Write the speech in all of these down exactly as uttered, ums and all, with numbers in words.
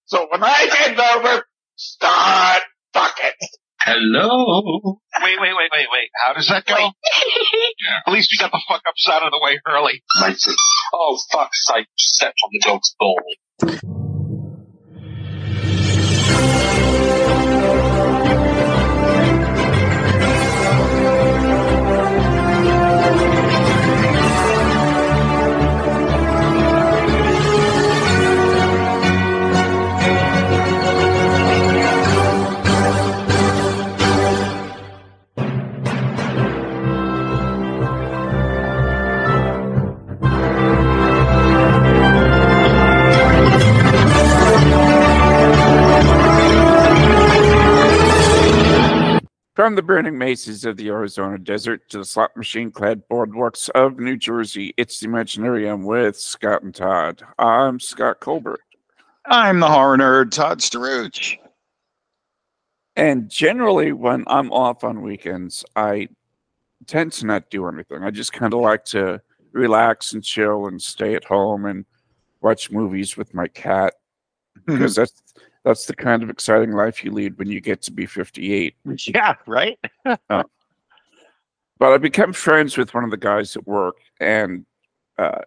So when I get over, start fucking. Hello. Wait, wait, wait, wait, wait. How does that go? At least we got the fuck ups out of the way early. Mighty. Oh, fuck's sake. Step on the dog's ball. From the burning mesas of the Arizona desert to the slot machine-clad boardwalks of New Jersey, it's the Imaginarium with Scott and Todd. I'm Scott Colbert. I'm the horror nerd, Todd Staruch. And generally, when I'm off on weekends, I tend to not do anything. I just kind of like to relax and chill and stay at home and watch movies with my cat, because that's that's the kind of exciting life you lead when you get to be fifty-eight. Yeah, right? uh, but I became friends with one of the guys at work, and uh,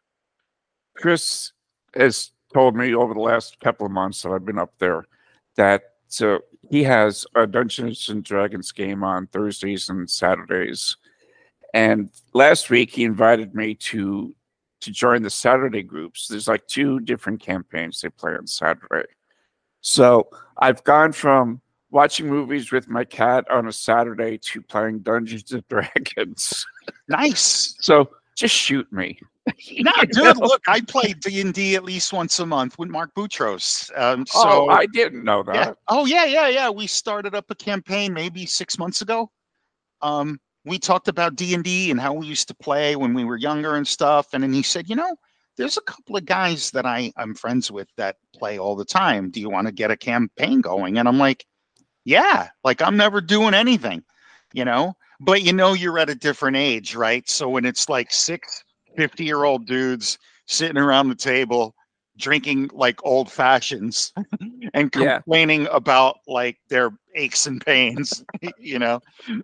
Chris has told me over the last couple of months that I've been up there that so he has a Dungeons and Dragons game on Thursdays and Saturdays. And last week he invited me to to join the Saturday groups. There's like two different campaigns they play on Saturday. So I've gone from watching movies with my cat on a Saturday to playing Dungeons and Dragons. Nice. So just shoot me. No, dude, look, I play D and D at least once a month with Mark Boutros. Um, so oh, I didn't know that. Yeah. Oh, yeah, yeah, yeah. We started up a campaign maybe six months ago. Um, we talked about D and D and how we used to play when we were younger and stuff. And then he said, you know, there's a couple of guys that I, I'm friends with that play all the time. Do you want to get a campaign going? And I'm like, yeah, like I'm never doing anything, you know, but you know, you're at a different age, right? So when it's like six fifty-year-old dudes sitting around the table drinking like old fashions and Yeah. complaining about like their aches and pains, you know?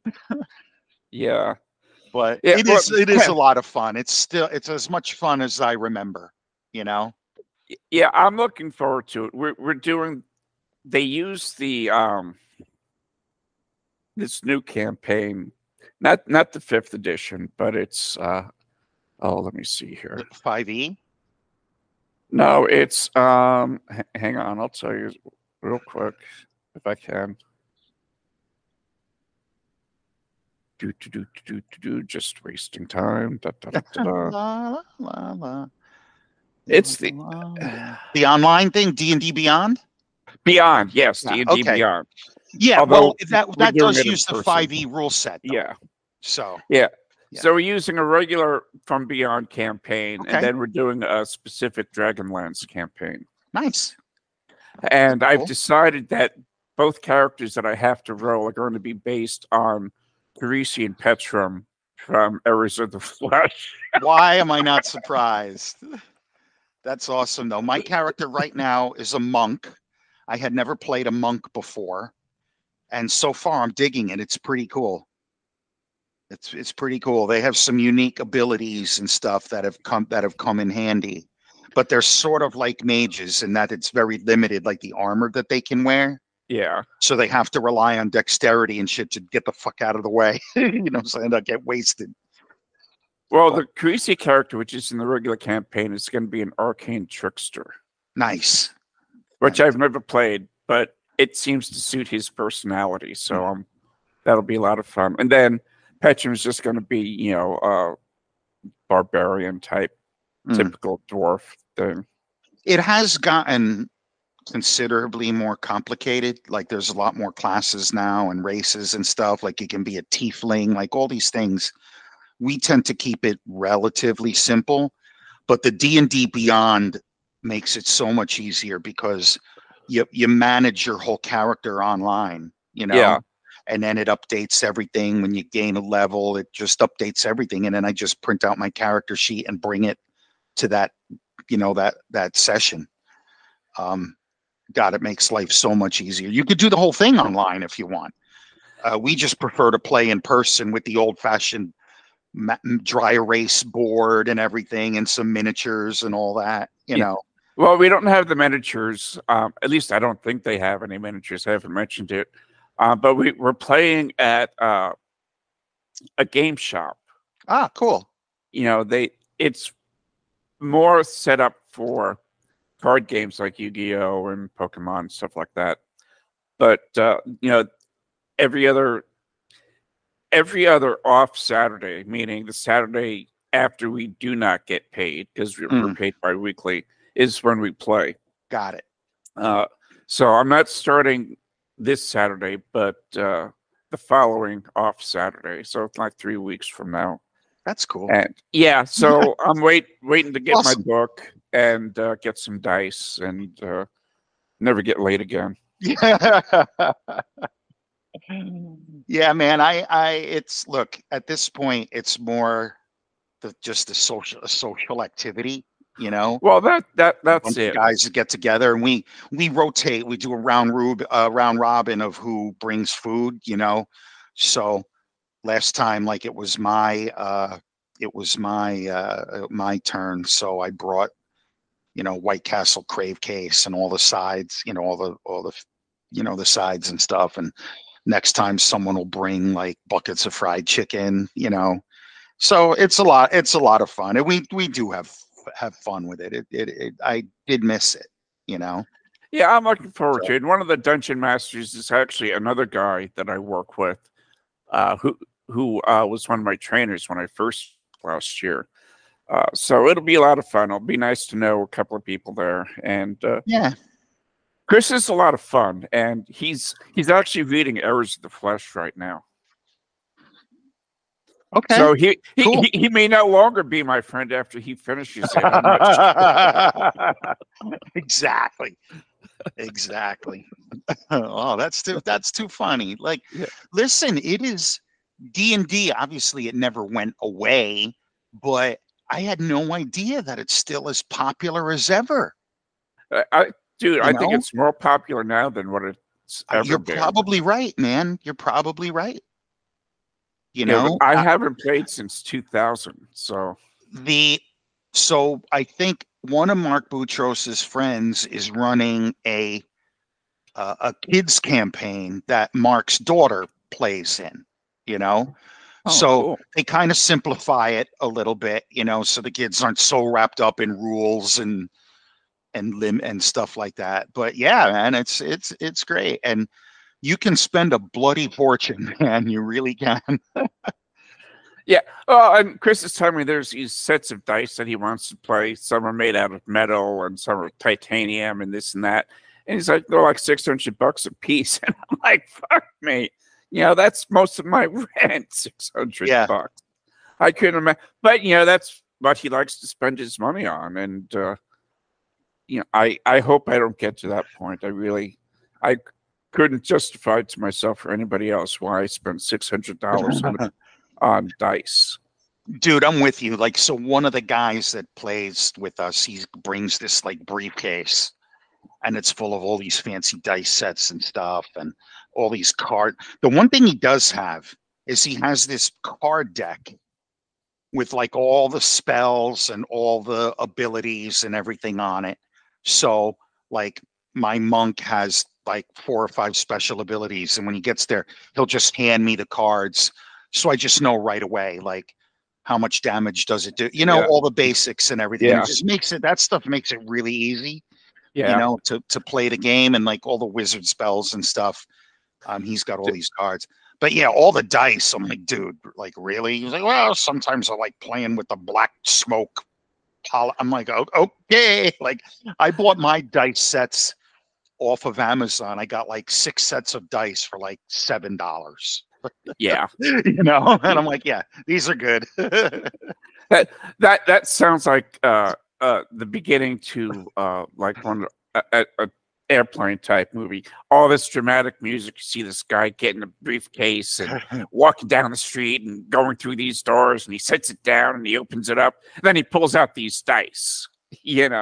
Yeah. But Yeah, it well, is it is a lot of fun. It's still it's as much fun as I remember, you know. Yeah, I'm looking forward to it. We're we're doing. They use the um this new campaign, not not the fifth edition, but it's uh oh let me see here. five E. No, it's um. h- hang on, I'll tell you real quick if I can. Do do do do do do. Just wasting time. Da, da, da, da, da. La, la, la. It's the the online thing, D and D Beyond. Beyond, yes, Yeah, D and D okay. Beyond. Yeah, Although well, that we're that doing does it in use the person. five E rule set, though. Yeah, So yeah. Yeah. So we're using a regular From Beyond campaign, Okay. and then we're doing a specific Dragonlance campaign. nice. And I've Cool. decided that both characters that I have to roll are going to be based on Carisi and Petrum from Errors of the Flesh. Why am I not surprised? That's awesome, though. My character right now is a monk. I had never played a monk before, and so far I'm digging it. It's pretty cool. It's it's pretty cool. They have some unique abilities and stuff that have come that have come in handy, but they're sort of like mages in that it's very limited, like the armor that they can wear. Yeah. So they have to rely on dexterity and shit to get the fuck out of the way. You know, so they don't get wasted. Well, the Carisi character, which is in the regular campaign, is going to be an arcane trickster, Nice. which Nice. I've never played, but it seems to suit his personality. So um, that'll be a lot of fun. And then Petrum is just going to be, you know, a barbarian type, Mm. typical dwarf thing. It has gotten considerably more complicated. Like there's a lot more classes now and races and stuff. Like you can be a tiefling, like all these things. We tend to keep it relatively simple, but the D and D Beyond makes it so much easier because you you manage your whole character online, you know. Yeah. And then it updates everything when you gain a level. It just updates everything, and then I just print out my character sheet and bring it to that, you know, that that session. Um, God, it makes life so much easier. You could do the whole thing online if you want. Uh, we just prefer to play in person with the old-fashioned ma- dry erase board and everything, and some miniatures and all that. You Yeah. know. Well, we don't have the miniatures. Um, at least I don't think they have any miniatures. I haven't mentioned it. Uh, but we, we're playing at uh, a game shop. Ah, cool. You know, they it's more set up for card games like Yu-Gi-Oh! And Pokemon, stuff like that. But uh, you know, every other every other off Saturday, meaning the Saturday after we do not get paid because we're, Mm. we're paid bi-weekly, is when we play. Got it. Uh, so I'm not starting this Saturday, but uh, the following off Saturday. So it's like three weeks from now. That's cool. And yeah, so I'm wait waiting to get Awesome. my book and uh, get some dice and uh, never get late again. Yeah. Yeah, man. I, I, it's look at this point, it's more the just the social, a social activity. You know, Well, that that a that's bunch of it. guys that get together and we we rotate. We do a round rub, uh, round robin of who brings food. You know, so last time, like it was my, uh, it was my, uh, my turn. So I brought, you know, White Castle crave case and all the sides. You know, all the all the, you know, the sides and stuff. And next time someone will bring like buckets of fried chicken, you know. So it's a lot, it's a lot of fun. And we we do have have fun with it. It it, it I did miss it, you know. Yeah, I'm looking forward So, to it. One of the dungeon masters is actually another guy that I work with, uh, who who uh, was one of my trainers when I first last year. Uh, so it'll be a lot of fun. It'll be nice to know a couple of people there. And uh, yeah. Chris is a lot of fun, and he's he's actually reading Errors of the Flesh right now. Okay. So he he, Cool. he he may no longer be my friend after he finishes it. I'm not sure. Exactly. Exactly. Oh, that's too that's too funny. Like, Yeah. listen, it is D and D. Obviously, it never went away, but I had no idea that it's still as popular as ever. I, I dude, You I think know? it's more popular now than what it's Uh, ever You're been. probably right, man. You're probably right. You Yeah, but know, I uh, haven't played since two thousand. So the so I think one of Mark Boutros's friends is running a uh, a kids campaign that Mark's daughter plays in, you know. oh, So cool. they kind of simplify it a little bit, you know, so the kids aren't so wrapped up in rules and and lim and stuff like that. But yeah, man, it's it's it's great. And you can spend a bloody fortune, man. You really can. Yeah. Oh, and Chris is telling me there's these sets of dice that he wants to play. Some are made out of metal and some are titanium and this and that. And he's like, they're like six hundred bucks a piece. And I'm like, fuck me. You know, that's most of my rent, six hundred Yeah. bucks. I couldn't imagine. But, you know, that's what he likes to spend his money on. And, uh, you know, I, I hope I don't get to that point. I really, I couldn't justify to myself or anybody else why I spent six hundred dollars on, on dice. Dude, I'm with you. Like, so one of the guys that plays with us, he brings this like briefcase and it's full of all these fancy dice sets and stuff and all these card. The one thing he does have is he has this card deck with like all the spells and all the abilities and everything on it. So like my monk has like four or five special abilities, and when he gets there, he'll just hand me the cards. So I just know right away, like how much damage does it do? You know, Yeah. all the basics and everything. Yeah. It just makes it, that stuff makes it really easy, Yeah. you know, to to play the game, and like all the wizard spells and stuff. Um, he's got all these cards. But yeah, all the dice. I'm like, dude, like really? He's like, well, sometimes I like playing with the black smoke. Pol-. I'm like, oh, okay. Like, I bought my dice sets off of Amazon. I got like six sets of dice for like seven dollars. Yeah. You know, and I'm like, yeah, these are good. That that that sounds like uh uh the beginning to uh like one a, a, a airplane type movie. All this dramatic music. You see this guy getting a briefcase and walking down the street and going through these doors, and he sets it down and he opens it up. And then he pulls out these dice. You know,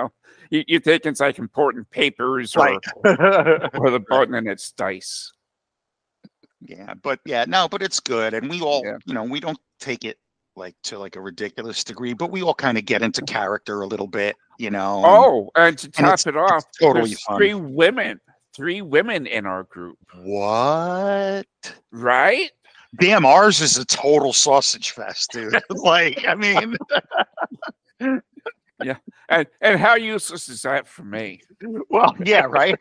you, you think it's like important papers or Right. or the button and it's dice. Yeah, but yeah, no, but it's good, and we all, Yeah. you know, we don't take it like to like a ridiculous degree, but we all kind of get into character a little bit, you know. And, Oh, and to and top it's, it off, it's totally there's fun. three women, three women in our group, What? right? Damn, ours is a total sausage fest, dude. Like, I mean, Yeah, and and how useless is that for me? well, yeah, right.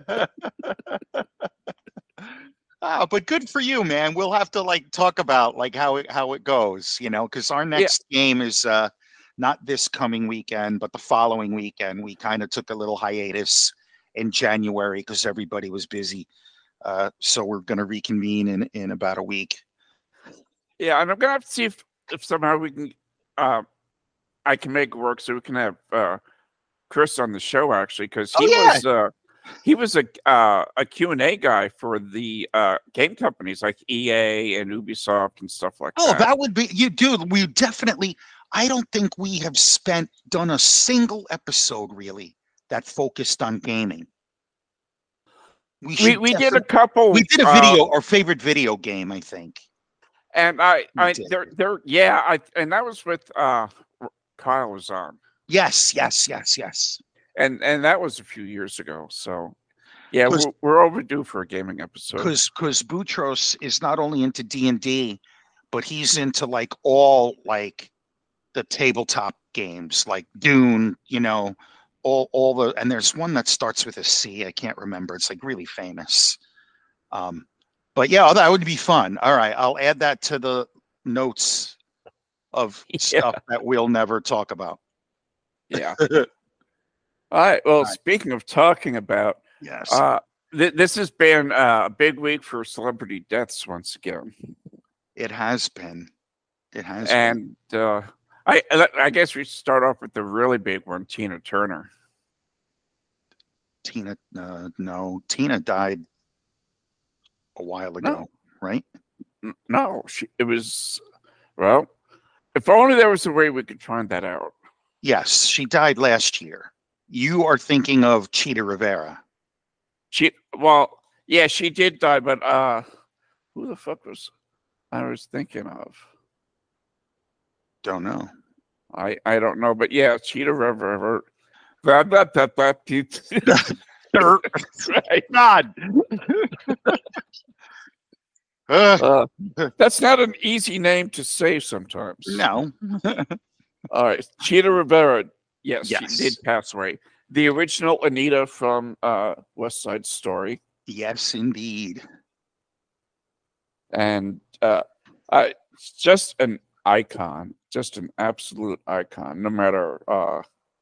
Oh, but good for you, man. We'll have to like talk about like how it how it goes, you know, because our next game is uh not this coming weekend, but the following weekend. We kind of took a little hiatus in January because everybody was busy. Uh, so we're gonna reconvene in in about a week. Yeah, and I'm gonna have to see if if somehow we can, uh, I can make it work so we can have uh, Chris on the show actually because he Oh, yeah. was uh, he was a uh, a Q and A guy for the uh, game companies like E A and Ubisoft and stuff like Oh, that. that would be you, dude. We definitely. I don't think we have spent done a single episode really that focused on gaming. We We should. we did a definitely- couple. We did a uh, video, our favorite video game, I think. and I We I did. there there yeah I and that was with uh, Kyle was on. Yes, yes, yes, yes. and and that was a few years ago. So yeah, 'Cause- we're, we're overdue for a gaming episode. Because because Boutros is not only into D and D, but he's into like all like the tabletop games, like Dune. You know, all all the and there's one that starts with a C. I can't remember. It's like really famous. Um, but yeah, that would be fun. All right, I'll add that to the notes of Yeah. stuff that we'll never talk about. Yeah. All right. Well, All right. speaking of talking about, Yes. uh, th- this has been uh, a big week for celebrity deaths once again, It has been. It has been. and uh, I I guess we should start off with the really big one, Tina Turner. Tina, uh, no, Tina died a while ago, No. right? N- No, she, it was well. If only there was a way we could find that out. Yes, she died last year. You are thinking of Cheetah Rivera. She well, yeah, she did die, but uh, who the fuck was I was thinking of? Don't know. I I don't know, but yeah, Cheetah River. That that that that. Right. God. Uh, Uh, that's not an easy name to say sometimes. no. All right, Cheetah Rivera. Yes, Yes. she did pass away. The original Anita from uh, West Side Story, Yes, indeed. and uh, I just an icon, just an absolute icon. No matter uh,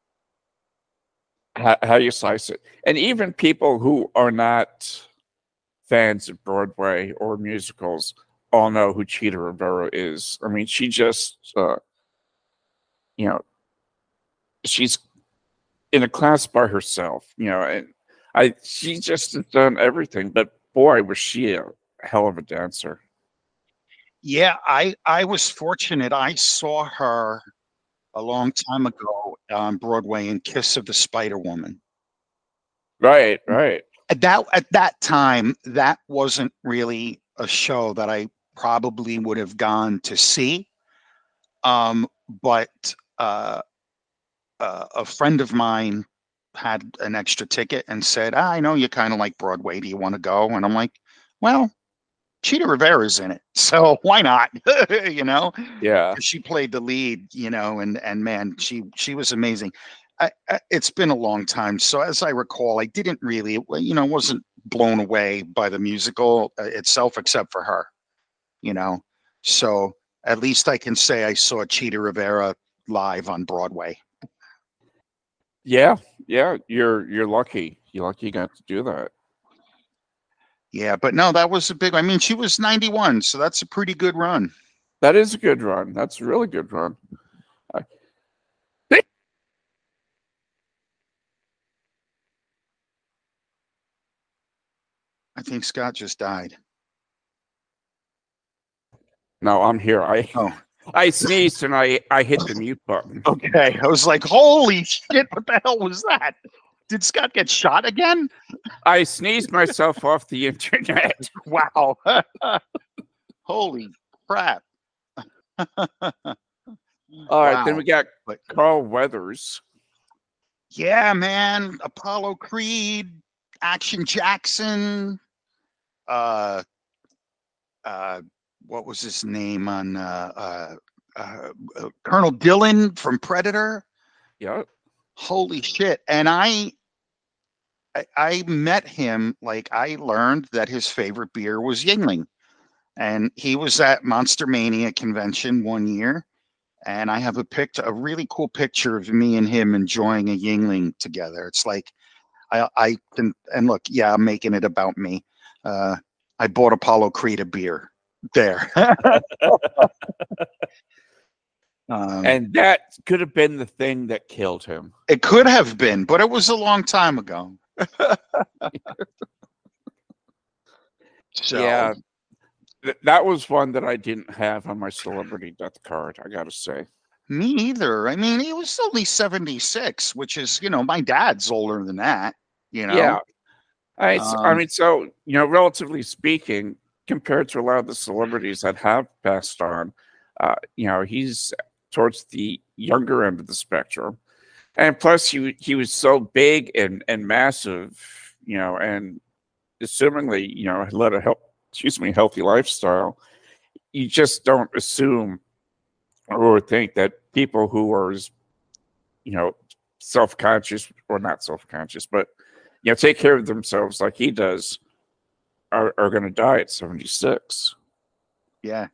how, how you slice it, and even people who are not fans of Broadway or musicals all know who Cheetah Rivera is. I mean, she just, uh, you know, she's in a class by herself, you know, and I, she just has done everything. But boy, was she a hell of a dancer. Yeah, I I was fortunate. I saw her a long time ago on Broadway in Kiss of the Spider Woman. Right, right. At that at that time, that wasn't really a show that I probably would have gone to see. Um, but uh, uh, a friend of mine had an extra ticket and said, ah, "I know you kind of like Broadway. Do you want to go?" And I'm like, "Well, Cheetah Rivera's in it, so why not?" You know, Yeah. she played the lead, you know, and and man, she she was amazing. I, I, it's been a long time, so as I recall, I didn't really, you know, wasn't blown away by the musical uh, itself, except for her, you know. So at least I can say I saw Cheetah Rivera live on Broadway. Yeah, yeah. You're you're lucky. You're lucky you got to do that. Yeah, but no, that was a big. I mean, she was ninety-one, so that's a pretty good run. That is a good run. That's a really good run. I, I think Scott just died. no, I'm here. I Oh, I sneezed and I, I hit the mute button. Okay. I was like, holy shit, what the hell was that? Did Scott get shot again? I sneezed myself off the internet. Wow. Holy crap. All right, Wow. then we got But Carl Weathers. yeah, man. Apollo Creed, Action Jackson, uh uh what was his name on uh uh, uh, uh Colonel Dillon from Predator? Yeah. Holy shit. And I, I I met him, like I learned that his favorite beer was Yingling. And he was at Monster Mania convention one year. And I have a picture, a really cool picture of me and him enjoying a Yingling together. It's like I I can, and look, yeah, I'm making it about me. Uh I bought Apollo Creed a beer there. um, And that could have been the thing that killed him. it could have been, but it was a long time ago. So Yeah. Th- that was one that I didn't have on my celebrity death card, I gotta say. me either. I mean, he was only seventy-six, which is, you know, my dad's older than that, you know. Yeah. I, s- I Um, mean, so, you know, relatively speaking, compared to a lot of the celebrities that have passed on, uh, you know, he's towards the younger end of the spectrum. And plus, he, he was so big and, and massive, you know, and assumingly, you know, led a health, excuse me, healthy lifestyle. You just don't assume or think that people who are, as, you know, self-conscious or not self-conscious, but, you know, take care of themselves like he does, are, are going to die at seventy-six. yeah.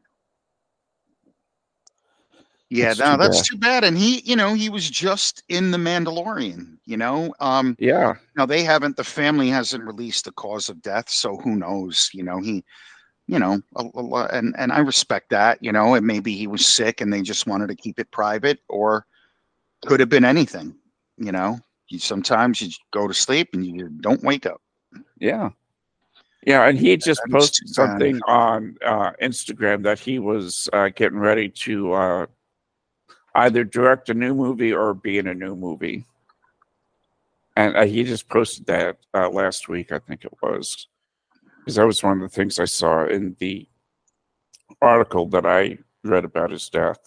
Yeah, That's no, too that's bad. too bad. And he, you know, he was just in The Mandalorian, you know. Um, Yeah. now they haven't, the family hasn't released the cause of death, so who knows, you know, he, you know, a, a, lo- and and I respect that, you know, and maybe he was sick and they just wanted to keep it private, or could have been anything, you know. You sometimes you go to sleep and you don't wake up. Yeah. Yeah. And he just That is too posted bad. something on uh, Instagram that he was uh, getting ready to uh, either direct a new movie or be in a new movie. And uh, he just posted that uh, last week, I think it was, because that was one of the things I saw in the article that I read about his death.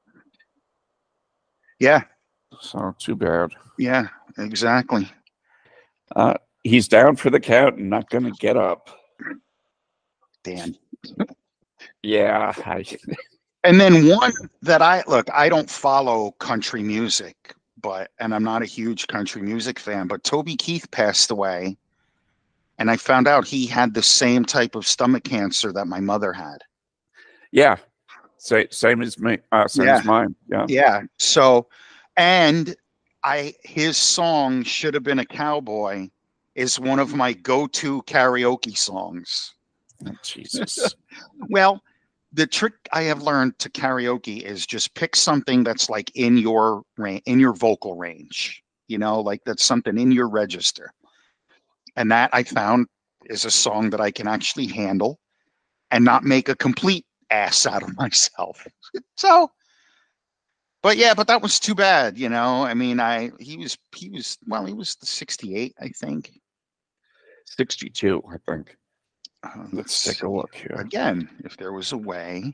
Yeah, So too bad. yeah, exactly. Uh, he's down for the count and not going to get up. Dan. Yeah. I, And then one that I look, I don't follow country music, but and I'm not a huge country music fan, but Toby Keith passed away, and I found out he had the same type of stomach cancer that my mother had. yeah. Say, same as me. Uh, same Yeah. as mine. Yeah. Yeah. So, and I his song Should Have Been a Cowboy is one of my go-to karaoke songs. Oh, Jesus. Well, the trick I have learned to karaoke is just pick something that's like in your range, in your vocal range, you know, like that's something in your register. And that I found is a song that I can actually handle and not make a complete ass out of myself. So, but yeah, but that was too bad, you know. I mean, I he was he was well, he was the sixty-eight, I think. sixty-two, I think. Uh, Let's take a look here. Again, if there was a way.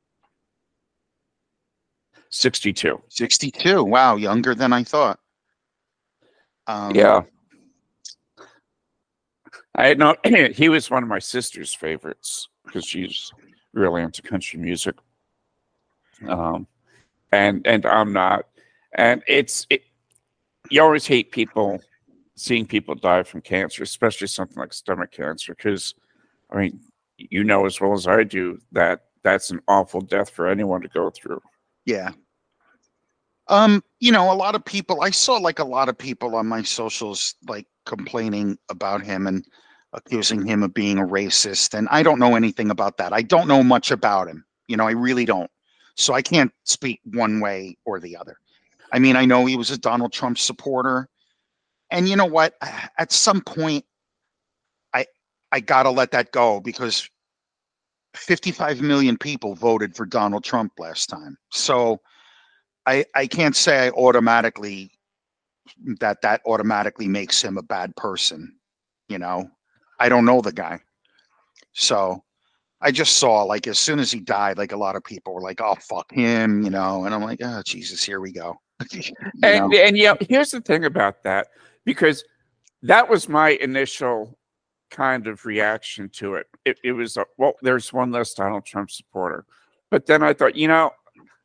sixty-two. sixty-two. Wow, younger than I thought. Um, Yeah. I know he was one of my sister's favorites because she's really into country music. Um, and and I'm not. And it's it, you always hate people seeing people die from cancer, especially something like stomach cancer, because I mean, you know as well as I do that that's an awful death for anyone to go through. Yeah. Um, you know, a lot of people, I saw like a lot of people on my socials like complaining about him and accusing him of being a racist. And I don't know anything about that. I don't know much about him. You know, I really don't. So I can't speak one way or the other. I mean, I know he was a Donald Trump supporter. And you know what? At some point, I I gotta let that go because fifty-five million people voted for Donald Trump last time. So I I can't say I automatically that that automatically makes him a bad person. You know, I don't know the guy. So I just saw, like, as soon as he died, like, a lot of people were like, "Oh, fuck him," you know, and I'm like, "Oh, Jesus, here we go." you And know? and yeah, here's the thing about that, because that was my initial kind of reaction to it. It, it was a, well, there's one less Donald Trump supporter, but then I thought, you know,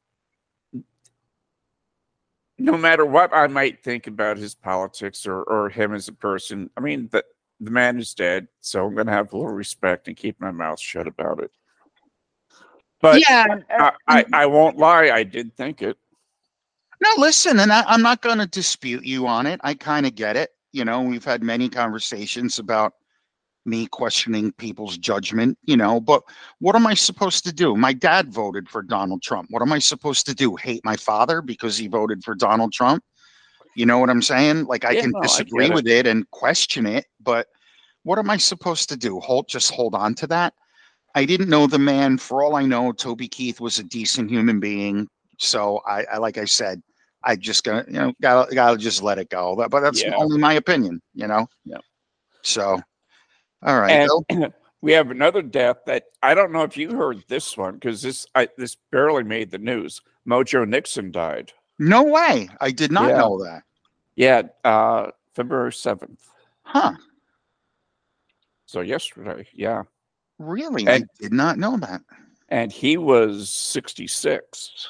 no matter what I might think about his politics or or him as a person, I mean, the the man is dead, so I'm going to have a little respect and keep my mouth shut about it. But Yeah, I, I, I won't lie, I did think it. no, listen, and I, I'm not going to dispute you on it. I kind of get it. You know, we've had many conversations about me questioning people's judgment, you know, but what am I supposed to do? My dad voted for Donald Trump. What am I supposed to do? Hate my father because he voted for Donald Trump? You know what I'm saying? Like, I Yeah, can no, I disagree get it. with it and question it, but what am I supposed to do? Hold, just hold on to that? I didn't know the man. For all I know, Toby Keith was a decent human being. So I, I like I said, I just got you know gotta gotta just let it go. But, but that's Yeah. only my opinion, you know. Yeah. So, all right, Bill. And we have another death that I don't know if you heard this one, because this I, this barely made the news. Mojo Nixon died. No way. I did not Yeah. know that. Yeah, uh, February seventh. Huh? So yesterday, yeah. Really? And- I did not know that. And he was sixty-six.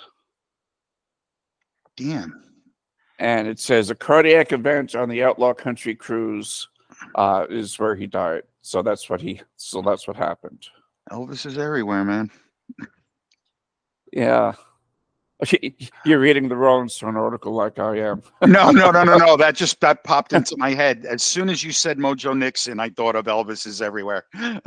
Damn. And it says a cardiac event on the Outlaw Country cruise uh, is where he died. So that's what he. So that's what happened. Elvis is everywhere, man. Yeah, you're reading the Rolling Stone article like I am. No, no, no, no, no. That just that popped into my head as soon as you said Mojo Nixon. I thought of Elvis is everywhere.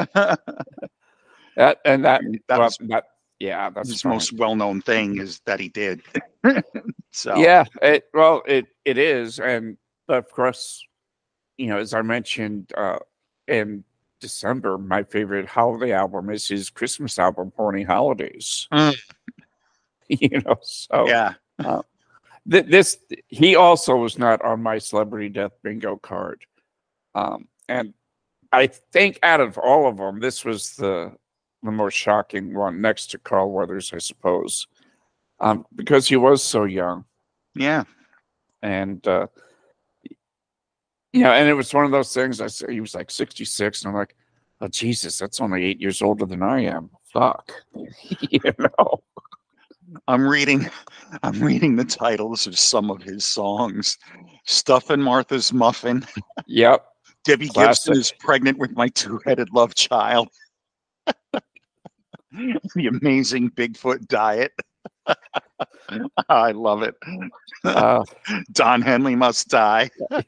That and that. That well, was that yeah, that's his fine. most well-known thing is that he did. So Yeah, it well, it it is, and of course, you know, as I mentioned uh, in December, my favorite holiday album is his Christmas album, "Horny Holidays." Mm. You know, so yeah, uh, th- this he also was not on my celebrity death bingo card, um, and I think out of all of them, this was the the most shocking one, next to Carl Weathers, I suppose, um, because he was so young. yeah. And uh, you know, and it was one of those things. I said he was like sixty-six, and I'm like, oh Jesus, that's only eight years older than I am. Fuck, you know. I'm reading, I'm reading the titles of some of his songs. Stuffin' Martha's Muffin. Yep. Debbie Classic. Gibson is pregnant with my two-headed love child. The Amazing Bigfoot Diet. I love it. Uh, Don Henley Must Die.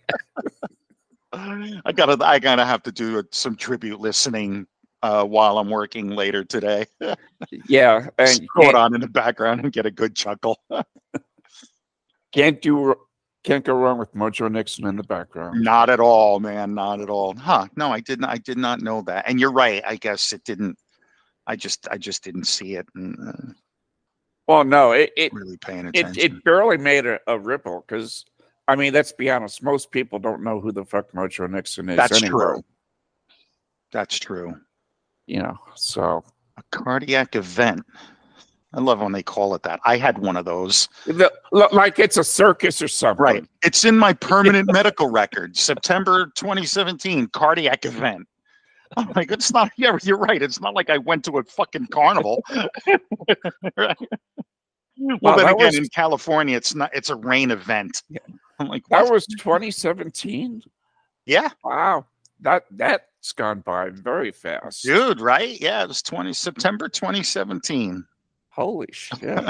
I gotta, I gotta have to do some tribute listening uh, while I'm working later today. yeah, Just and throw it can't, on in the background and get a good chuckle. can't do can't go wrong with Mojo Nixon in the background. Not at all, man. Not at all. Huh? No, I didn't. I did not know that. And you're right. I guess it didn't. I just, I just didn't see it and uh, Well, no, it it really paying it, attention. it barely made a, a ripple, because I mean, let's be honest, most people don't know who the fuck Mojo Nixon is. That's anyway. true. That's true. You know, so A cardiac event. I love when they call it that. I had one of those. the, like it's a circus or something. Right. It's in my permanent medical record. September twenty seventeen, cardiac event. I'm like, it's not, yeah, you're right. It's not like I went to a fucking carnival. Right? Well, Wow, then that again, was- in California, it's not, it's a rain event. Yeah. I'm like, That what? was twenty seventeen. Yeah, Wow, that that's gone by very fast. dude, right? Yeah, it was twenty September twenty seventeen. Holy shit!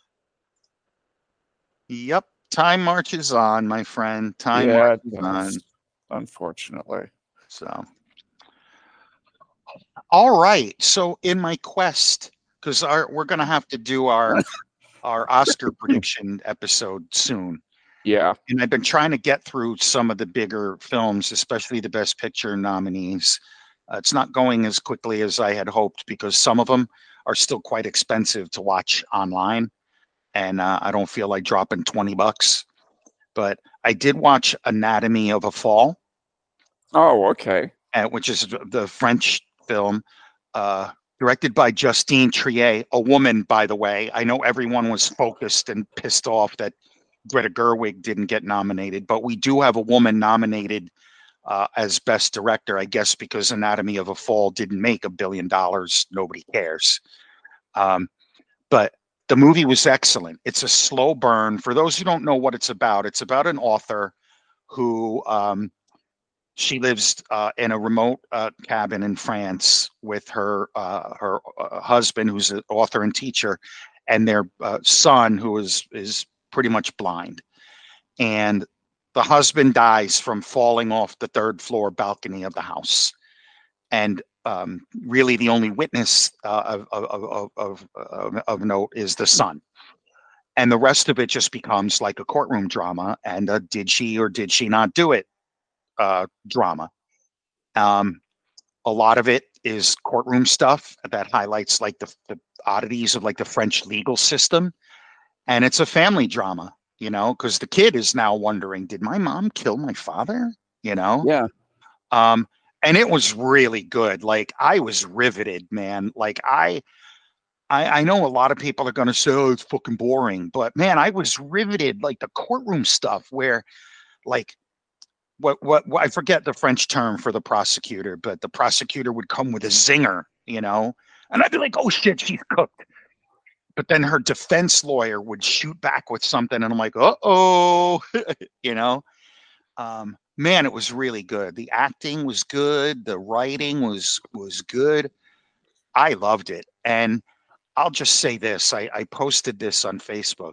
Yep. Time marches on, my friend. Time Yeah, it marches on. does, unfortunately. So, all right. So, in my quest, because our we're gonna have to do our our Oscar prediction episode soon, Yeah, and I've been trying to get through some of the bigger films, especially the Best Picture nominees. Uh, it's not going as quickly as I had hoped because some of them are still quite expensive to watch online, and uh, I don't feel like dropping twenty bucks. But I did watch Anatomy of a Fall, Oh, okay. uh, which is the French film, uh, directed by Justine Triet, a woman, by the way. I know everyone was focused and pissed off that Greta Gerwig didn't get nominated, but we do have a woman nominated uh, as best director, I guess, because Anatomy of a Fall didn't make a billion dollars. Nobody cares. Um, but the movie was excellent. It's a slow burn. For those who don't know what it's about, it's about an author who um, she lives uh, in a remote uh, cabin in France with her uh, her uh, husband, who's an author and teacher, and their uh, son, who is is pretty much blind. And the husband dies from falling off the third floor balcony of the house. And um, really, the only witness uh, of, of, of, of, of note is the son. And the rest of it just becomes like a courtroom drama. And uh, did she or did she not do it? Uh, drama. Um, a lot of it is courtroom stuff that highlights like the, the oddities of like the French legal system. And it's a family drama, you know, because the kid is now wondering, did my mom kill my father? You know? Yeah. Um, and it was really good. Like I was riveted, man. Like I, I, I know a lot of people are going to say, oh, it's fucking boring, but man, I was riveted. Like the courtroom stuff where like, what, what, what, I forget the French term for the prosecutor, but the prosecutor would come with a zinger, you know, and I'd be like, oh shit, she's cooked. But then her defense lawyer would shoot back with something, and I'm like, uh-oh, you know? Um, man, it was really good. The acting was good. The writing was was good. I loved it. And I'll just say this. I, I posted this on Facebook.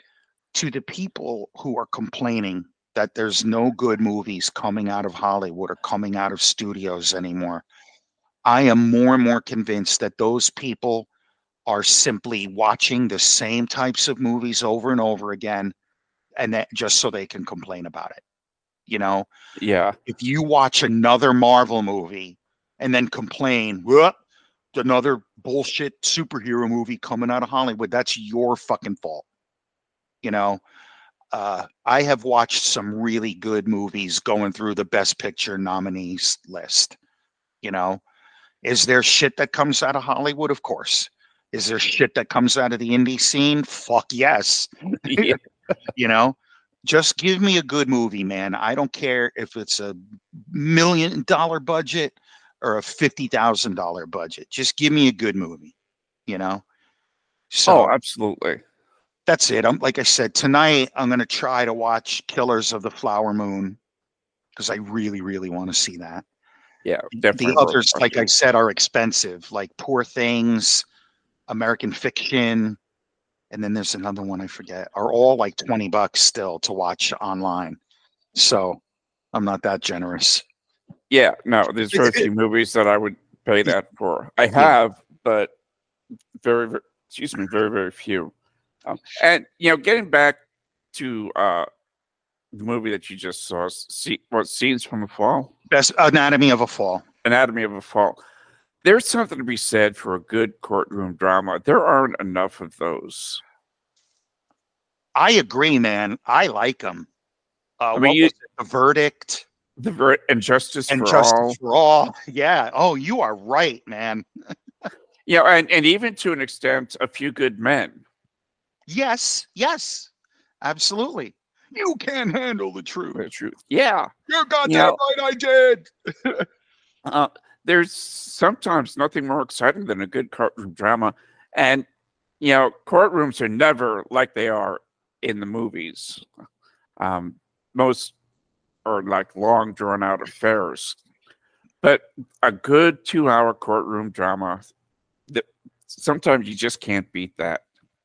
To the people who are complaining that there's no good movies coming out of Hollywood or coming out of studios anymore, I am more and more convinced that those people are simply watching the same types of movies over and over again, and that just so they can complain about it. You know, Yeah. if you watch another Marvel movie and then complain, what, another bullshit superhero movie coming out of Hollywood, that's your fucking fault. You know, uh, I have watched some really good movies going through the Best Picture nominees list. You know, is there shit that comes out of Hollywood? Of course. Is there shit that comes out of the indie scene? Fuck yes. Yeah. You know, just give me a good movie, man. I don't care if it's a million dollar budget or a fifty thousand dollar budget. Just give me a good movie, you know? So Oh, absolutely. that's it. I'm like I said, tonight I'm going to try to watch Killers of the Flower Moon because I really, really want to see that. Yeah, definitely. The others, like I said, are expensive, like Poor Things, American Fiction, and then there's another one I forget, are all like twenty bucks still to watch online. So I'm not that generous. Yeah, no, there's very few movies that I would pay that for. I have, yeah. but very, very, excuse me, very, very few. Um, and, you know, getting back to uh, the movie that you just saw, see, what, Scenes from a Fall? Best Anatomy of a Fall. Anatomy of a Fall. There's something to be said for a good courtroom drama. There aren't enough of those. I agree, man. I like them. Uh, I mean, what you, was it? The Verdict. The ver- and Justice and for Justice All. for All. Yeah. Oh, you are right, man. Yeah, and, and even to an extent, A Few Good Men. Yes. Yes. Absolutely. You can't handle the truth. The truth. Yeah. You're goddamn you know, right I did. uh, there's sometimes nothing more exciting than a good courtroom drama. And, you know, courtrooms are never like they are in the movies. Um, most are like long, drawn-out affairs. But a good two-hour courtroom drama, that sometimes you just can't beat that.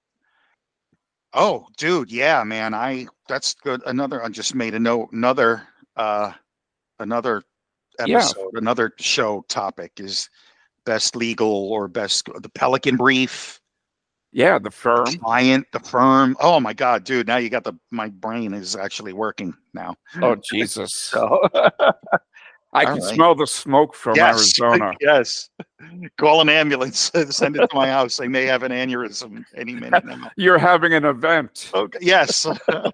Oh, dude, yeah, man. I that's good. Another I just made a note. Another uh another episode, yeah. Another show topic is best legal or best the Pelican Brief. Yeah, The Firm. The Client, The Firm. Oh my god, dude. Now you got the my brain is actually working now. Oh Jesus. So I All can right. smell the smoke from Yes, Arizona. yes. Call an ambulance. Send it to my house. I may have an aneurysm any minute now. You're having an event. Okay. Yes.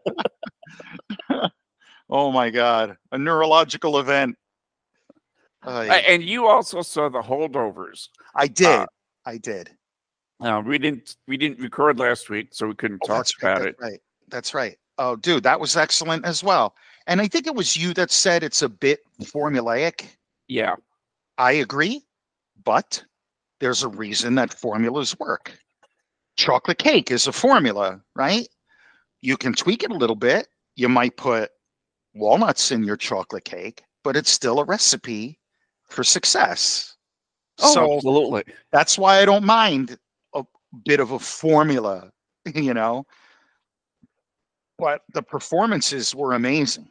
Oh my God, a neurological event. Uh, A- And you also saw the holdovers. I did. I did. Uh, we didn't we didn't record last week, so we couldn't Oh, talk that's right. about That's it. right. That's right. Oh, dude, that was excellent as well. And I think it was you that said it's a bit formulaic. Yeah. I agree, but there's a reason that formulas work. Chocolate cake is a formula, right? You can tweak it a little bit. You might put walnuts in your chocolate cake, but it's still a recipe for success. Oh, So absolutely. that's why I don't mind a bit of a formula, you know. But the performances were amazing.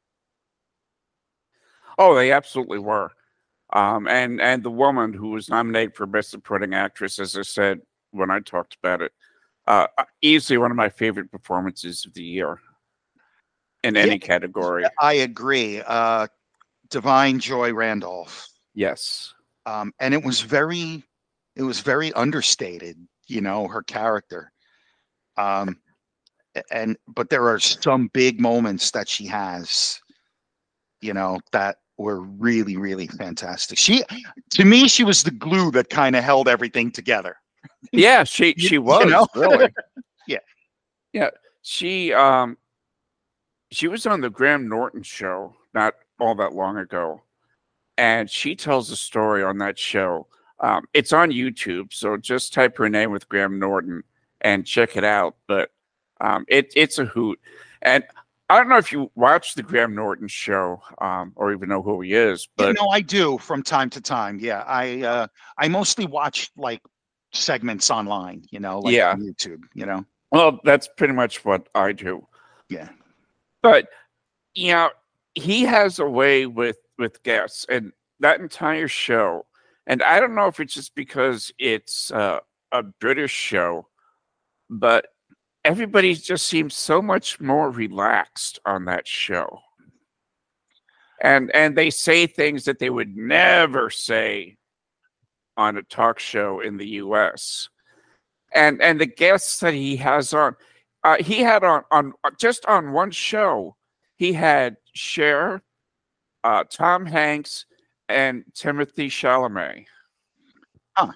Oh, they absolutely were. Um, and and the woman who was nominated for Best Supporting Actress, as I said when I talked about it, uh, easily one of my favorite performances of the year in any Yeah, category. I agree. Uh, Divine Joy Randolph. Yes. Um, and it was very, it was very understated, you know, her character. Um, and but there are some big moments that she has, you know, that were really, really fantastic. She, to me, she was the glue that kind of held everything together. Yeah, she You- she you was know? really. Yeah. Yeah. She um she was on the Graham Norton show not all that long ago. And she tells a story on that show. Um, it's on YouTube, so just type her name with Graham Norton and check it out. But um, it, it's a hoot. And I don't know if you watch the Graham Norton show um, or even know who he is, Yeah, but no, I do from time to time. Yeah, I uh, I mostly watch like segments online, you know, like yeah, on YouTube, you know. well, that's pretty much what I do. Yeah. But you know, he has a way with with guests and that entire show. And I don't know if it's just because it's uh, a British show, but everybody just seems so much more relaxed on that show. And and they say things that they would never say on a talk show in the U S. And and the guests that he has on, uh, he had on on just on one show, he had Cher, uh, Tom Hanks, and Timothy Chalamet. Huh.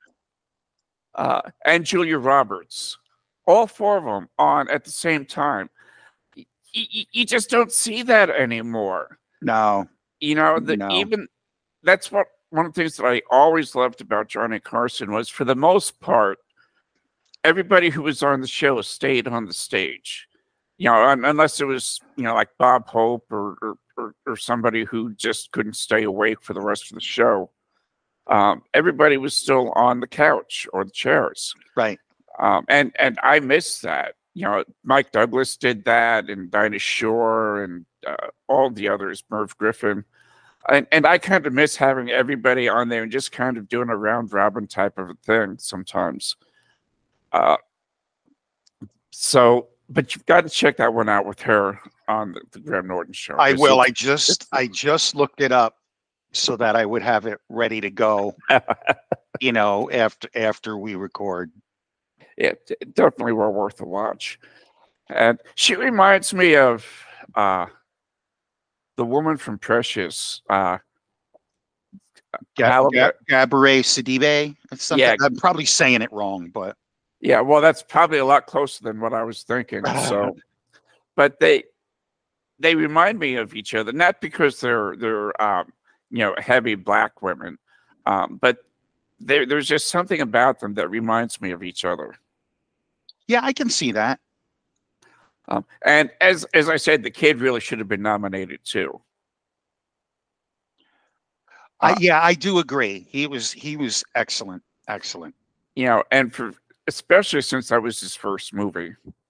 Uh, and Julia Roberts. All four of them on at the same time. You, you just don't see that anymore. No. You know, the No. even that's what one of the things that I always loved about Johnny Carson was, for the most part, everybody who was on the show stayed on the stage. You know, un- unless it was, you know, like Bob Hope or or, or or somebody who just couldn't stay awake for the rest of the show. Um, everybody was still on the couch or the chairs. Right. Um, and and I miss that. You know, Mike Douglas did that, and Dinah Shore, and uh, all the others, Merv Griffin, and and I kind of miss having everybody on there and just kind of doing a round robin type of a thing sometimes. Uh, so, but you've got to check that one out with her on the, the Graham Norton show. I This will. is- I just I just looked it up so that I would have it ready to go, you know, after after we record. Yeah, d- definitely well worth a watch. And she reminds me of uh, the woman from Precious. Uh, Ga- Halle- Ga- Gabourey Sidibe. It's something. Yeah. I'm probably saying it wrong, but yeah, well, that's probably a lot closer than what I was thinking. So, but they they remind me of each other, not because they're they're um, you know, heavy black women, um, but there there's just something about them that reminds me of each other. yeah, I can see that. Um, and as as I said, the kid really should have been nominated too. I, Uh, yeah, I do agree. He was he was excellent, excellent. You know, and for especially since that was his first movie.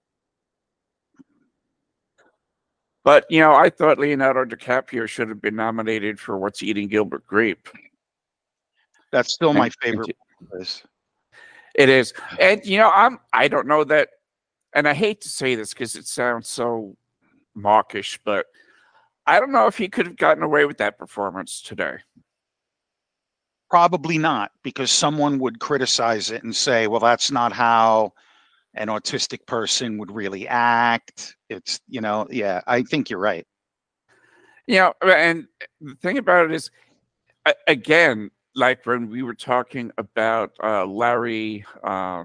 But you know, I thought Leonardo DiCaprio should have been nominated for What's Eating Gilbert Grape. That's still my And- favorite. and one of his. It is, and you know, I'm I don't know that, and I hate to say this because it sounds so mawkish, but I don't know if he could have gotten away with that performance today. Probably not, because someone would criticize it and say, well, that's not how an autistic person would really act. It's, you know, yeah, I think you're right. You know, and the thing about it is, a- again, like when we were talking about uh, Larry, uh,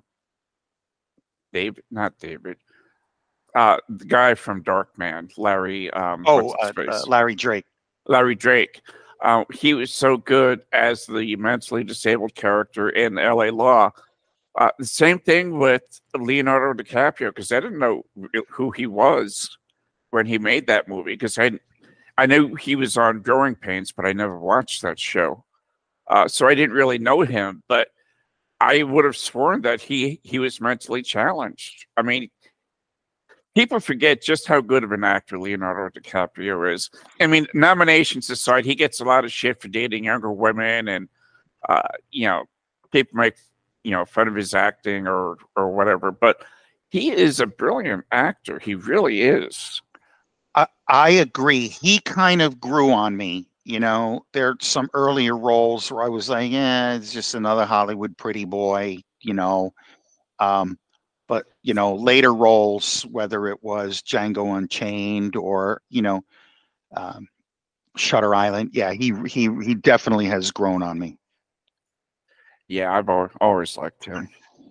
David, not David, uh, the guy from Darkman, Larry, um, Oh, what's his uh, uh, face? Larry Drake. Larry Drake. Uh, he was so good as the mentally disabled character in L A Law. Uh, the same thing with Leonardo DiCaprio, because I didn't know who he was when he made that movie, because I I knew he was on Growing Pains, but I never watched that show. Uh, so I didn't really know him, but I would have sworn that he he was mentally challenged. I mean, people forget just how good of an actor Leonardo DiCaprio is. I mean, nominations aside, he gets a lot of shit for dating younger women, and uh, you know, people make you know fun of his acting or or whatever. But he is a brilliant actor. He really is. I, I agree. He kind of grew on me. You know, there's some earlier roles where I was like, yeah, it's just another Hollywood pretty boy, you know. Um, but, you know, later roles, whether it was Django Unchained or, you know, um, Shutter Island, yeah, he he he definitely has grown on me. Yeah, I've al- always liked him.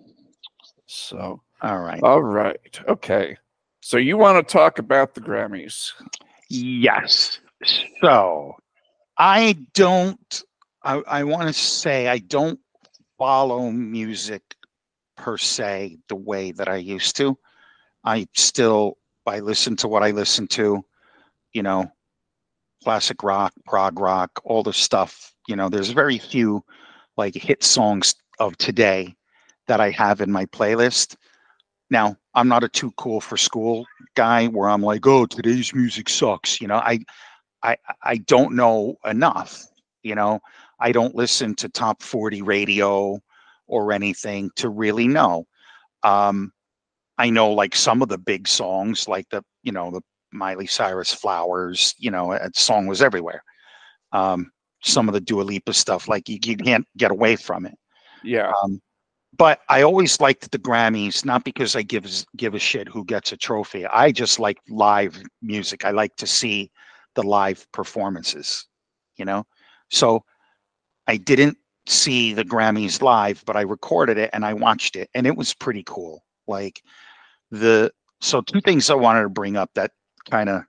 So, All right. all right, okay. So you want to talk about the Grammys? Yes. So I don't, I, I want to say I don't follow music per se the way that I used to. I still, I listen to what I listen to, you know, classic rock, prog rock, all the stuff. You know, there's very few like hit songs of today that I have in my playlist. Now, I'm not a too cool for school guy where I'm like, oh, today's music sucks. You know, I I I don't know enough. You know, I don't listen to top forty radio or anything to really know. Um, I know like some of the big songs, like the you know the Miley Cyrus "Flowers." You know, that song was everywhere. Um, some of the Dua Lipa stuff, like you, you can't get away from it. Yeah, Um, but I always liked the Grammys, not because I give give a shit who gets a trophy. I just like live music. I like to see the live performances, you know. So I didn't see the Grammys live, but I recorded it and I watched it, and it was pretty cool. Like the so two things I wanted to bring up that kind of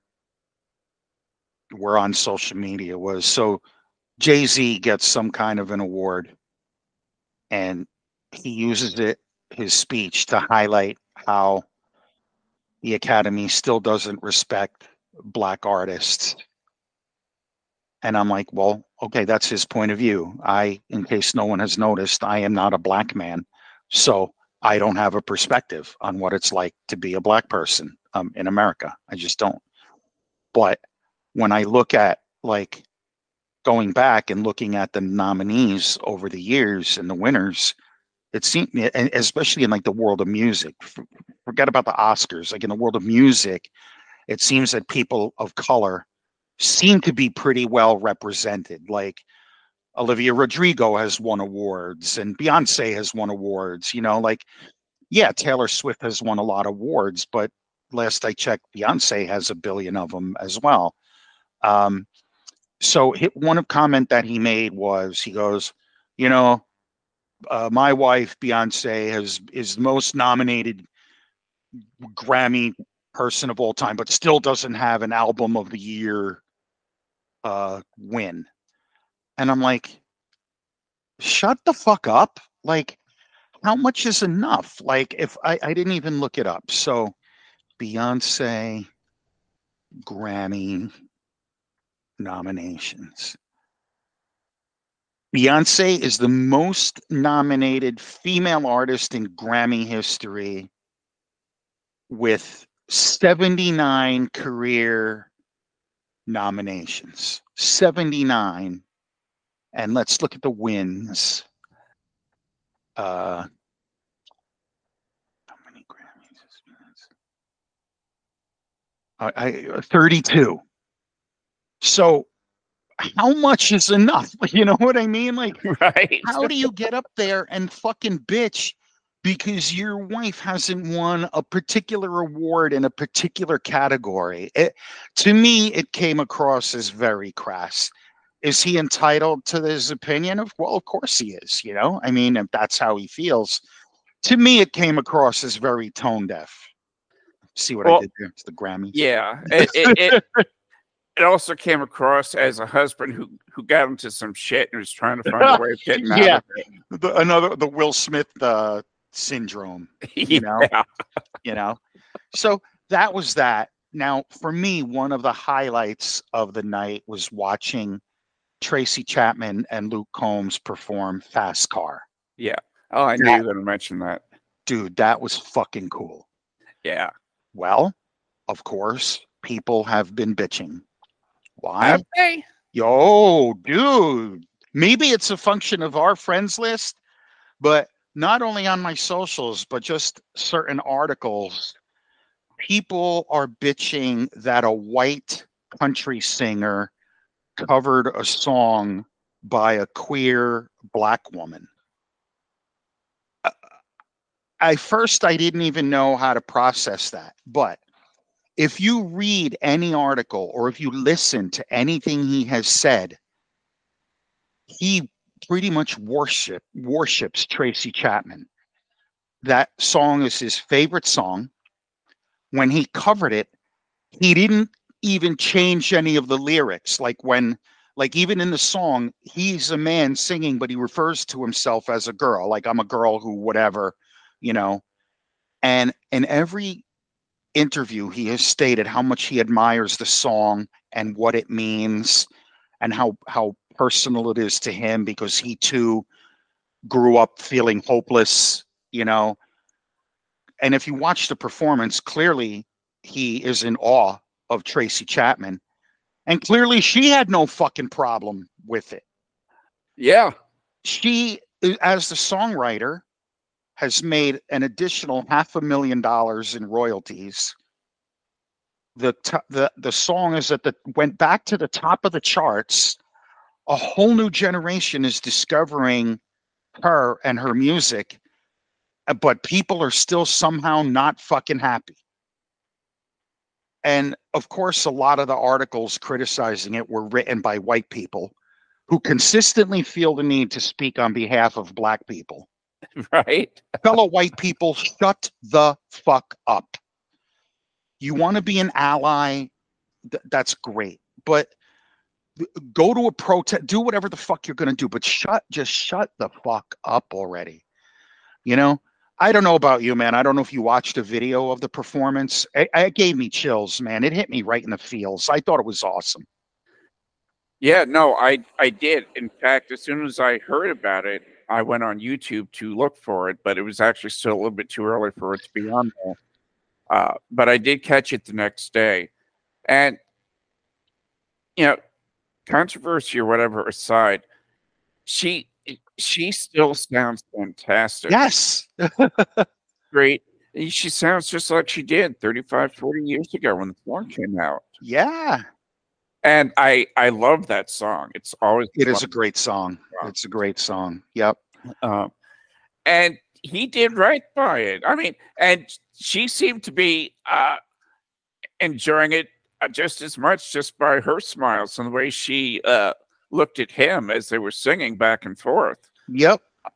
were on social media was so Jay-Z gets some kind of an award and he uses it his speech to highlight how the Academy still doesn't respect black artists. And I'm like, well, okay, that's his point of view. I, in case no one has noticed, I am not a black man. So I don't have a perspective on what it's like to be a black person um, in America. I just don't. But when I look at like going back and looking at the nominees over the years and the winners, it seems, and especially in like the world of music, forget about the Oscars, like in the world of music, it seems that people of color seem to be pretty well represented. Like Olivia Rodrigo has won awards and Beyonce has won awards, you know, like, yeah, Taylor Swift has won a lot of awards, but last I checked, Beyonce has a billion of them as well. Um, so one comment that he made was, he goes, you know, uh, my wife Beyonce has is the most nominated Grammy person of all time, but still doesn't have an album of the year uh, win. And I'm like, shut the fuck up. Like, how much is enough? Like, if I, I didn't even look it up. So Beyonce Grammy nominations. Beyonce is the most nominated female artist in Grammy history with seventy-nine career nominations. seventy-nine. And let's look at the wins. Uh, how many Grammys? I, I thirty-two. So how much is enough? You know what I mean? Like, Right. how do you get up there and fucking bitch because your wife hasn't won a particular award in a particular category? It, to me, it came across as very crass. Is he entitled to his opinion? Of well, of course he is. You know, I mean, if that's how he feels. To me, it came across as very tone deaf. See what I Well, did there? It's the Grammys. yeah. It, it, it, it also came across as a husband who, who got into some shit and was trying to find a way of getting Yeah. out of it. The, another the Will Smith uh, syndrome. You know. Yeah. You know. So that was that. Now, for me, one of the highlights of the night was watching Tracy Chapman and Luke Combs perform Fast Car. Yeah. Oh, I knew That- you were going to mention that. Dude, that was fucking cool. Yeah. Well, of course, people have been bitching. Why? Have they? Yo, dude. Maybe it's a function of our friends list, but not only on my socials, but just certain articles. People are bitching that a white country singer covered a song by a queer black woman. Uh, I first I didn't even know how to process that, but if you read any article or if you listen to anything he has said, he pretty much worship worships Tracy Chapman. That song is his favorite song. When he covered it, he didn't even change any of the lyrics. Like when, like even in the song, he's a man singing, but he refers to himself as a girl. Like I'm a girl who, whatever, you know. And in every interview, he has stated how much he admires the song and what it means, and how how personal it is to him because he too grew up feeling hopeless, you know. And if you watch the performance, clearly he is in awe of Tracy Chapman. And clearly she had no fucking problem with it. Yeah. She, as the songwriter, has made an additional half a million dollars in royalties. The, t- the the song is at the went back to the top of the charts. A whole new generation is discovering her and her music, uh, but people are still somehow not fucking happy. And of course, a lot of the articles criticizing it were written by white people who consistently feel the need to speak on behalf of black people. Right. Fellow white people, shut the fuck up. You want to be an ally? Th- that's great. But go to a protest, do whatever the fuck you're going to do, but shut, just shut the fuck up already. You know, I don't know about you, man. I don't know if you watched a video of the performance. It, it gave me chills, man. It hit me right in the feels. I thought it was awesome. Yeah, no, I I did. In fact, as soon as I heard about it, I went on YouTube to look for it, but it was actually still a little bit too early for it to be on there. Uh, but I did catch it the next day. And, you know, controversy or whatever aside, she she still sounds fantastic. Yes. Great. She sounds just like she did thirty-five, forty years ago when the song came out. Yeah. And I I love that song. It's always It is a great song. It's a great song. Yep. Um, and he did right by it. I mean, and she seemed to be uh, enjoying it uh, just as much just by her smiles and the way she uh, looked at him as they were singing back and forth. Yep.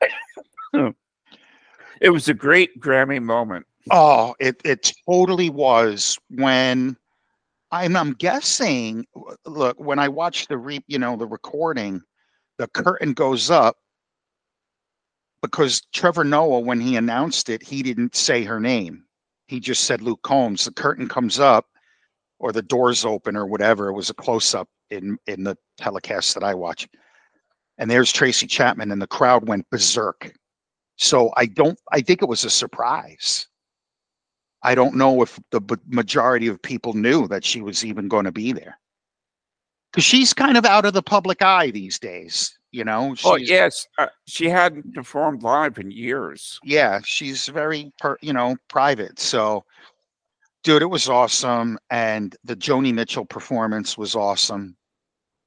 It was a great Grammy moment. Oh, it it totally was. When I'm I'm guessing, look, when I watched the re, you know, the recording, the curtain goes up because Trevor Noah, when he announced it, he didn't say her name. He just said Luke Combs. The curtain comes up, or the doors open, or whatever. It was a close up in in the telecast that I watch, and there's Tracy Chapman, and the crowd went berserk. So I don't. I think it was a surprise. I don't know if the b- majority of people knew that she was even going to be there, because she's kind of out of the public eye these days. You know. Oh, She's, yes. Uh, she hadn't performed live in years. yeah, she's very, per, you know, private. So, dude, it was awesome, and the Joni Mitchell performance was awesome.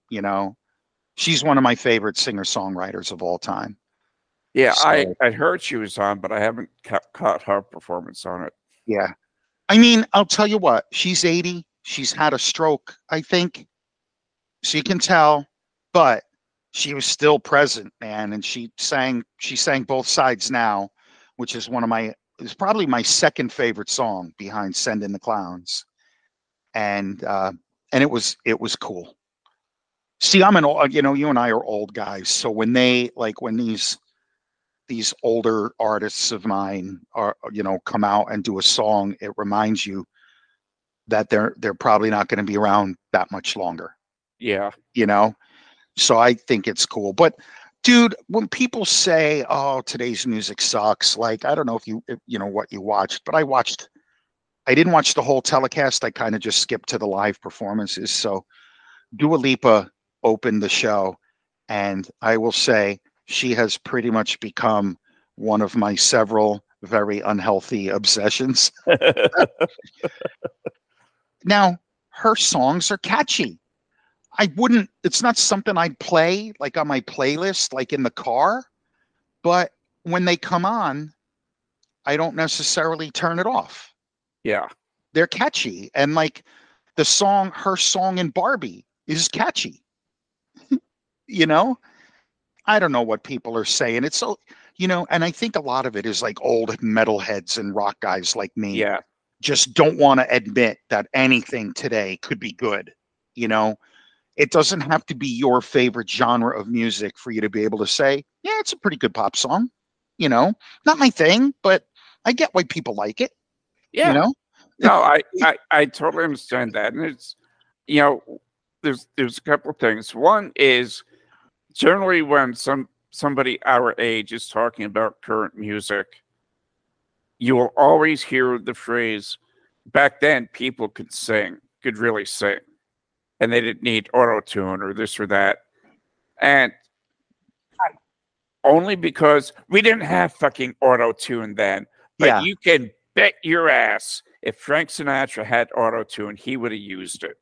You know, she's one of my favorite singer-songwriters of all time. Yeah, I, So, I heard she was on, but I haven't ca- caught her performance on it. yeah. I mean, I'll tell you what, she's eighty. She's had a stroke, I think. So you can tell, but she was still present, man. And she sang, she sang both sides now, which is one of my, it's probably my second favorite song behind Send in the Clowns. And, uh, and it was, it was cool. See, I'm an old, you know, you and I are old guys. So when they, like, when these, these older artists of mine are, you know, come out and do a song, it reminds you that they're, they're probably not going to be around that much longer, Yeah. you know? So I think it's cool. But dude, when people say, "Oh, today's music sucks," like I don't know if you if, you know what you watched, but I watched. I didn't watch the whole telecast. I kind of just skipped to the live performances. So Dua Lipa opened the show, and I will say she has pretty much become one of my several very unhealthy obsessions. Now, her songs are catchy. I wouldn't, it's not something I'd play like on my playlist, like in the car, but when they come on, I don't necessarily turn it off. Yeah. They're catchy. And like the song, her song in Barbie is catchy. You know, I don't know what people are saying. It's so, you know, and I think a lot of it is like old metalheads and rock guys like me Yeah. just don't want to admit that anything today could be good. You know, it doesn't have to be your favorite genre of music for you to be able to say, yeah, it's a pretty good pop song. You know, not my thing, but I get why people like it. Yeah. You know, No, I, I, I totally understand that. And it's, you know, there's, there's a couple of things. One is generally when some, somebody our age is talking about current music, you will always hear the phrase, back then people could sing, could really sing, and they didn't need auto-tune or this or that. And only because we didn't have fucking auto-tune then. But yeah. you can bet your ass if Frank Sinatra had auto-tune, he would have used it.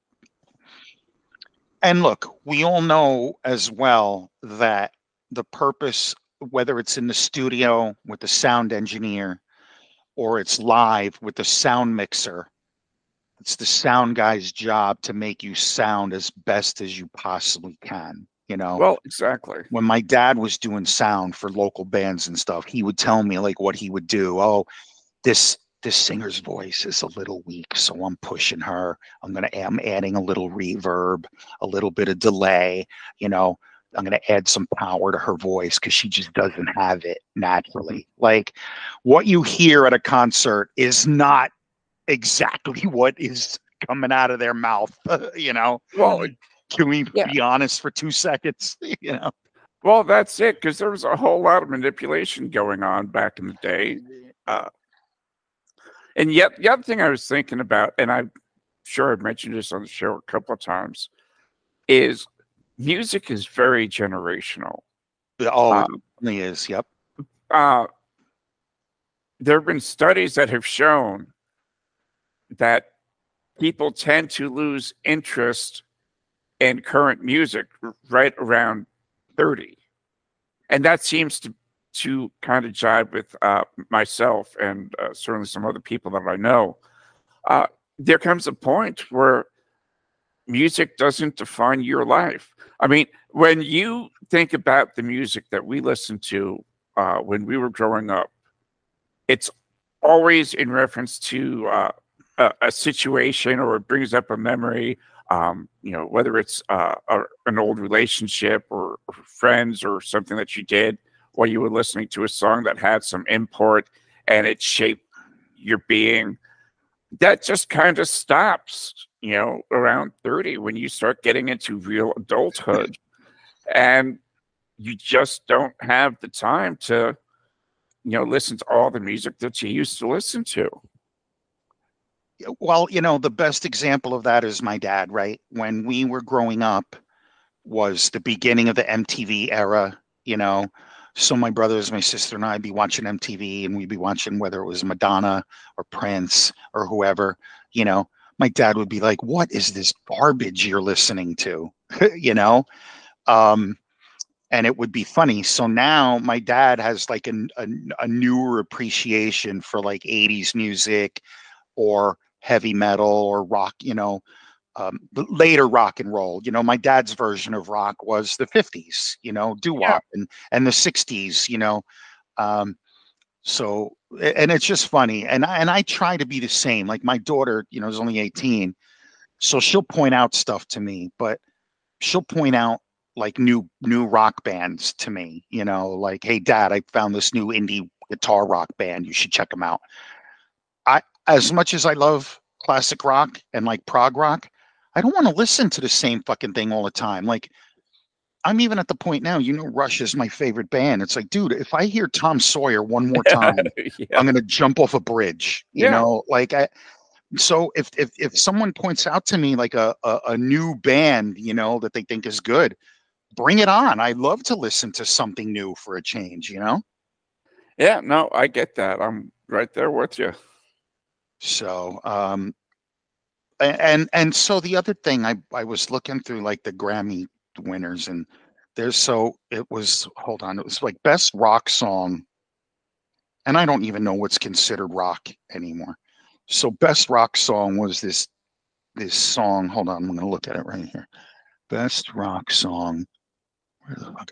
And look, we all know as well that the purpose, whether it's in the studio with the sound engineer or it's live with the sound mixer, it's the sound guy's job to make you sound as best as you possibly can. You know, Well, exactly. when my dad was doing sound for local bands and stuff, he would tell me like what he would do. Oh, this this singer's voice is a little weak, so I'm pushing her. I'm gonna I'm adding a little reverb, a little bit of delay. You know, I'm gonna add some power to her voice because she just doesn't have it naturally. Like what you hear at a concert is not exactly what is coming out of their mouth. You know. Well, Can we yeah. be honest for two seconds? You know. Well, that's it, because there was a whole lot of manipulation going on back in the day. Uh, and yet, the other thing I was thinking about, and I'm sure I've mentioned this on the show a couple of times, is music is very generational. Oh, Uh, it really is. Yep. uh, there have been studies that have shown that people tend to lose interest in current music r- right around thirty. And that seems to to kind of jive with uh, myself and uh, certainly some other people that I know. Uh, there comes a point where music doesn't define your life. I mean, when you think about the music that we listened to uh, when we were growing up, it's always in reference to uh, a, a situation, or it brings up a memory. Um, you know, whether it's uh, a, an old relationship or, or friends or something that you did while you were listening to a song that had some import and it shaped your being. That just kind of stops, you know, around thirty when you start getting into real adulthood, and you just don't have the time to, you know, listen to all the music that you used to listen to. Well, you know, the best example of that is my dad, right? When we were growing up was the beginning of the M T V era, you know. So my brothers, my sister, and I'd be watching M T V, and we'd be watching whether it was Madonna or Prince or whoever, you know. My dad would be like, "What is this garbage you're listening to?" you know. Um, and it would be funny. So now my dad has like a, a, a newer appreciation for like eighties music or heavy metal or rock, you know, um, later rock and roll. You know, my dad's version of rock was the fifties, you know, doo Yeah. wop, and, and the sixties, you know. Um, so, and it's just funny. And I, and I try to be the same. Like my daughter, you know, is only eighteen. So she'll point out stuff to me, but she'll point out like new new rock bands to me, you know, like, hey dad, I found this new indie guitar rock band, you should check them out. I As much as I love classic rock and like prog rock, I don't want to listen to the same fucking thing all the time. Like I'm even at the point now, you know, Rush is my favorite band. It's like, dude, if I hear Tom Sawyer one more time, Yeah. I'm gonna jump off a bridge, you Yeah. know, like I so if if if someone points out to me like a, a a new band, you know, that they think is good, bring it on. I love to listen to something new for a change, you know? Yeah, no, I get that. I'm right there with you. So, um, a- and and so the other thing, I I was looking through like the Grammy winners, and there's so it was hold on, it was like best rock song, and I don't even know what's considered rock anymore. So best rock song was this this song. Hold on, I'm gonna look at it right here. Best rock song. Where the fuck?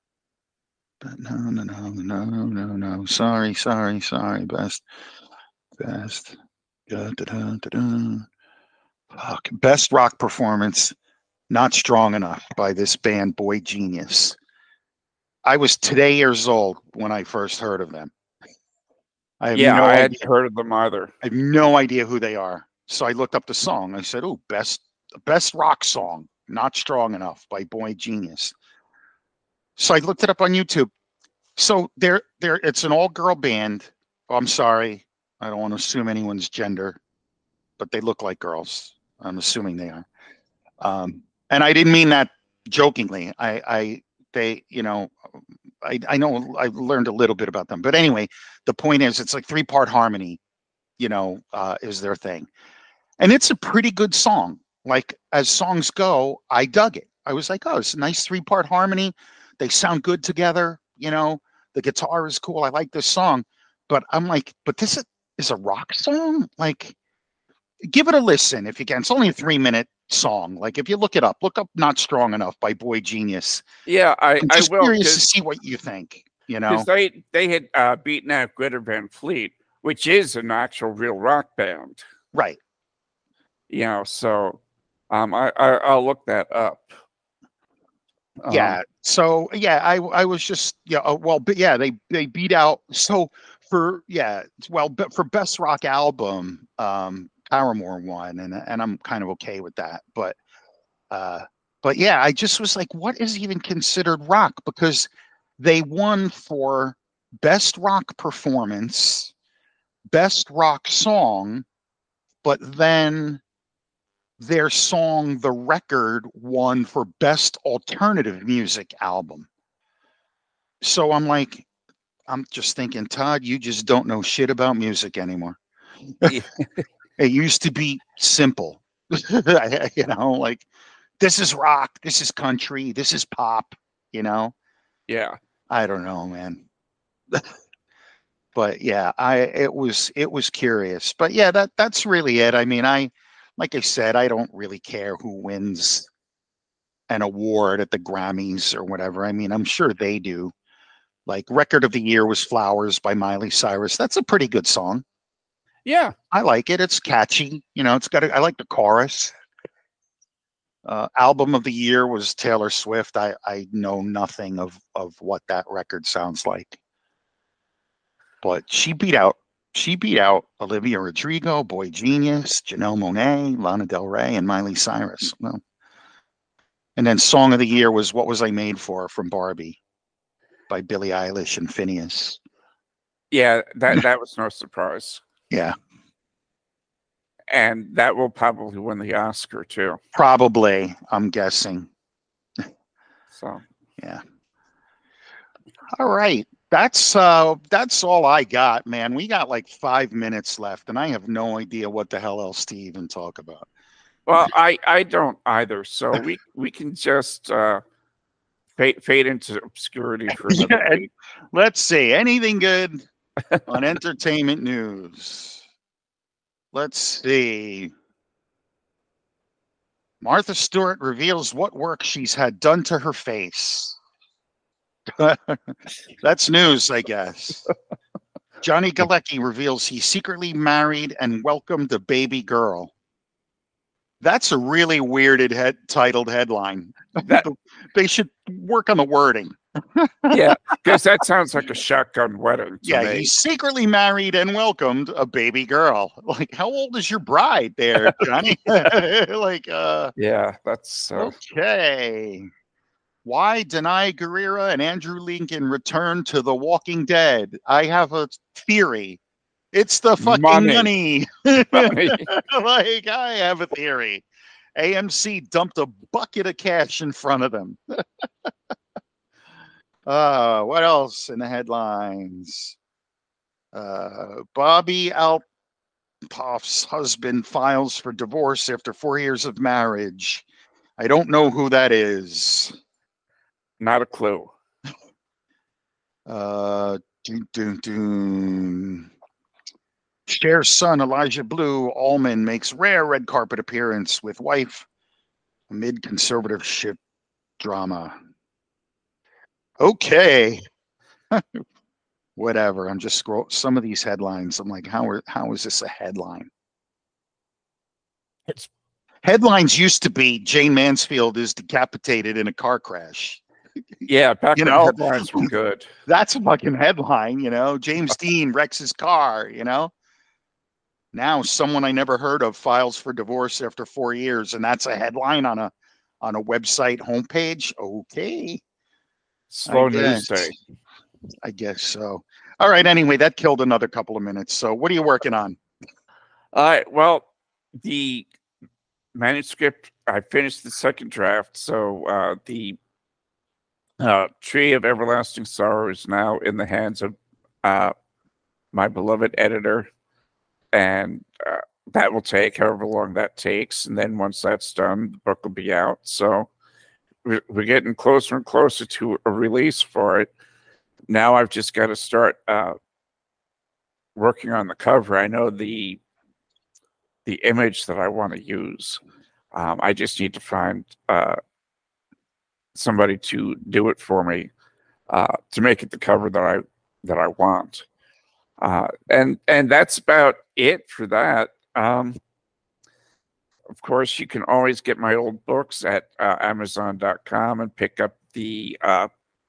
But no, no, no, no, no, no. Sorry, sorry, sorry. Best, best. Da, da, da, da, da. Fuck. Best rock performance, Not Strong Enough by this band, Boy Genius. I was today years old when I first heard of them. I have Yeah, no I idea. hadn't heard of them either. I have no idea who they are. So I looked up the song. I said, "Oh, best best rock song, Not Strong Enough by Boy Genius." So I looked it up on YouTube. So they're they're it's an all girl band. Oh, I'm sorry, I don't want to assume anyone's gender, but they look like girls. I'm assuming they are. Um, and I didn't mean that jokingly. I I they you know I I know I learned a little bit about them, but anyway, the point is it's like three part harmony. You know, uh, is their thing, and it's a pretty good song. Like as songs go, I dug it. I was like, oh, it's a nice three part harmony. They sound good together. You know, the guitar is cool. I like this song, but I'm like, but this is, is a rock song. Like, give it a listen if you can. It's only a three minute song. Like, if you look it up, look up "Not Strong Enough" by Boy Genius. Yeah, I I'm I just will curious to because see what you think. You because know, they they had uh, beaten out Greta Van Fleet, which is an actual real rock band. right? You know, so um, I, I I'll look that up. Um, Yeah. So yeah, I I was just yeah. Uh, well, but yeah, they they beat out. So for yeah, well, but for best rock album, um, Paramore won, and and I'm kind of okay with that. But uh, but yeah, I just was like, what is even considered rock? Because they won for best rock performance, best rock song, but then their song "The Record" won for best alternative music album. So I'm like, I'm just thinking, Todd, you just don't know shit about music anymore. yeah, It used to be simple. You know, like this is rock, this is country, this is pop, you know. yeah, I don't know, man. But yeah, I it was it was curious. But yeah, that that's really it. I mean, I like I said, I don't really care who wins an award at the Grammys or whatever. I mean, I'm sure they do. Like record of the year was Flowers by Miley Cyrus. That's a pretty good song. yeah. I like it. It's catchy. You know, it's got. A, I like the chorus. Uh, album of the year was Taylor Swift. I I know nothing of of what that record sounds like, but she beat out she beat out Olivia Rodrigo, Boy Genius, Janelle Monáe, Lana Del Rey, and Miley Cyrus. Well, and then song of the year was What Was I Made For from Barbie by Billie Eilish and Phineas. Yeah, that that was no surprise, Yeah, and that will probably win the Oscar too. probably. I'm guessing. So Yeah. All right. That's uh that's all I got, man. We got like five minutes left, and I have no idea what the hell else to even talk about. Well, I I don't either. So we we can just uh, fade fade into obscurity for another Yeah, and week. let's see. Anything good on entertainment news? Let's see. Martha Stewart reveals what work she's had done to her face. That's news, I guess. Johnny Galecki reveals he secretly married and welcomed a baby girl. That's a really weirded head titled headline. That They should work on the wording. yeah, because that sounds like a shotgun wedding to Yeah, me. he secretly married and welcomed a baby girl. Like, how old is your bride there, Johnny? Like, uh, Yeah, that's uh, okay. Why Denai Guerrera and Andrew Lincoln return to The Walking Dead? I have a theory. It's the fucking money. money. Money. Like, I have a theory. A M C dumped a bucket of cash in front of them. uh, what else in the headlines? Uh, Bobby Alpoff's husband files for divorce after four years of marriage. I don't know who that is. Not a clue. Uh, dun, dun, dun. Cher's son, Elijah Blue Allman, makes rare red carpet appearance with wife amid conservatorship drama. Okay. Whatever. I'm just scroll some of these headlines. I'm like, how are how is this a headline? It's Headlines used to be Jane Mansfield is decapitated in a car crash. yeah, back You when know, headlines were good. that's a fucking headline, you know. James Dean wrecks his car, you know. Now someone I never heard of files for divorce after four years, and that's a headline on a on a website homepage. Okay. Slow I news guess. day. I guess so. All right. Anyway, that killed another couple of minutes. So what are you working on? All right. Well, the manuscript, I finished the second draft. So uh, the uh, Tree of Everlasting Sorrow is now in the hands of uh, my beloved editor. And uh, that will take however long that takes. And then once that's done, the book will be out. So we're, we're getting closer and closer to a release for it. Now I've just got to start uh, working on the cover. I know the the image that I want to use. Um, I just need to find uh, somebody to do it for me uh, to make it the cover that I that I want. Uh, and and that's about it for that. Um, of course, you can always get my old books at uh, amazon dot com and pick up the uh,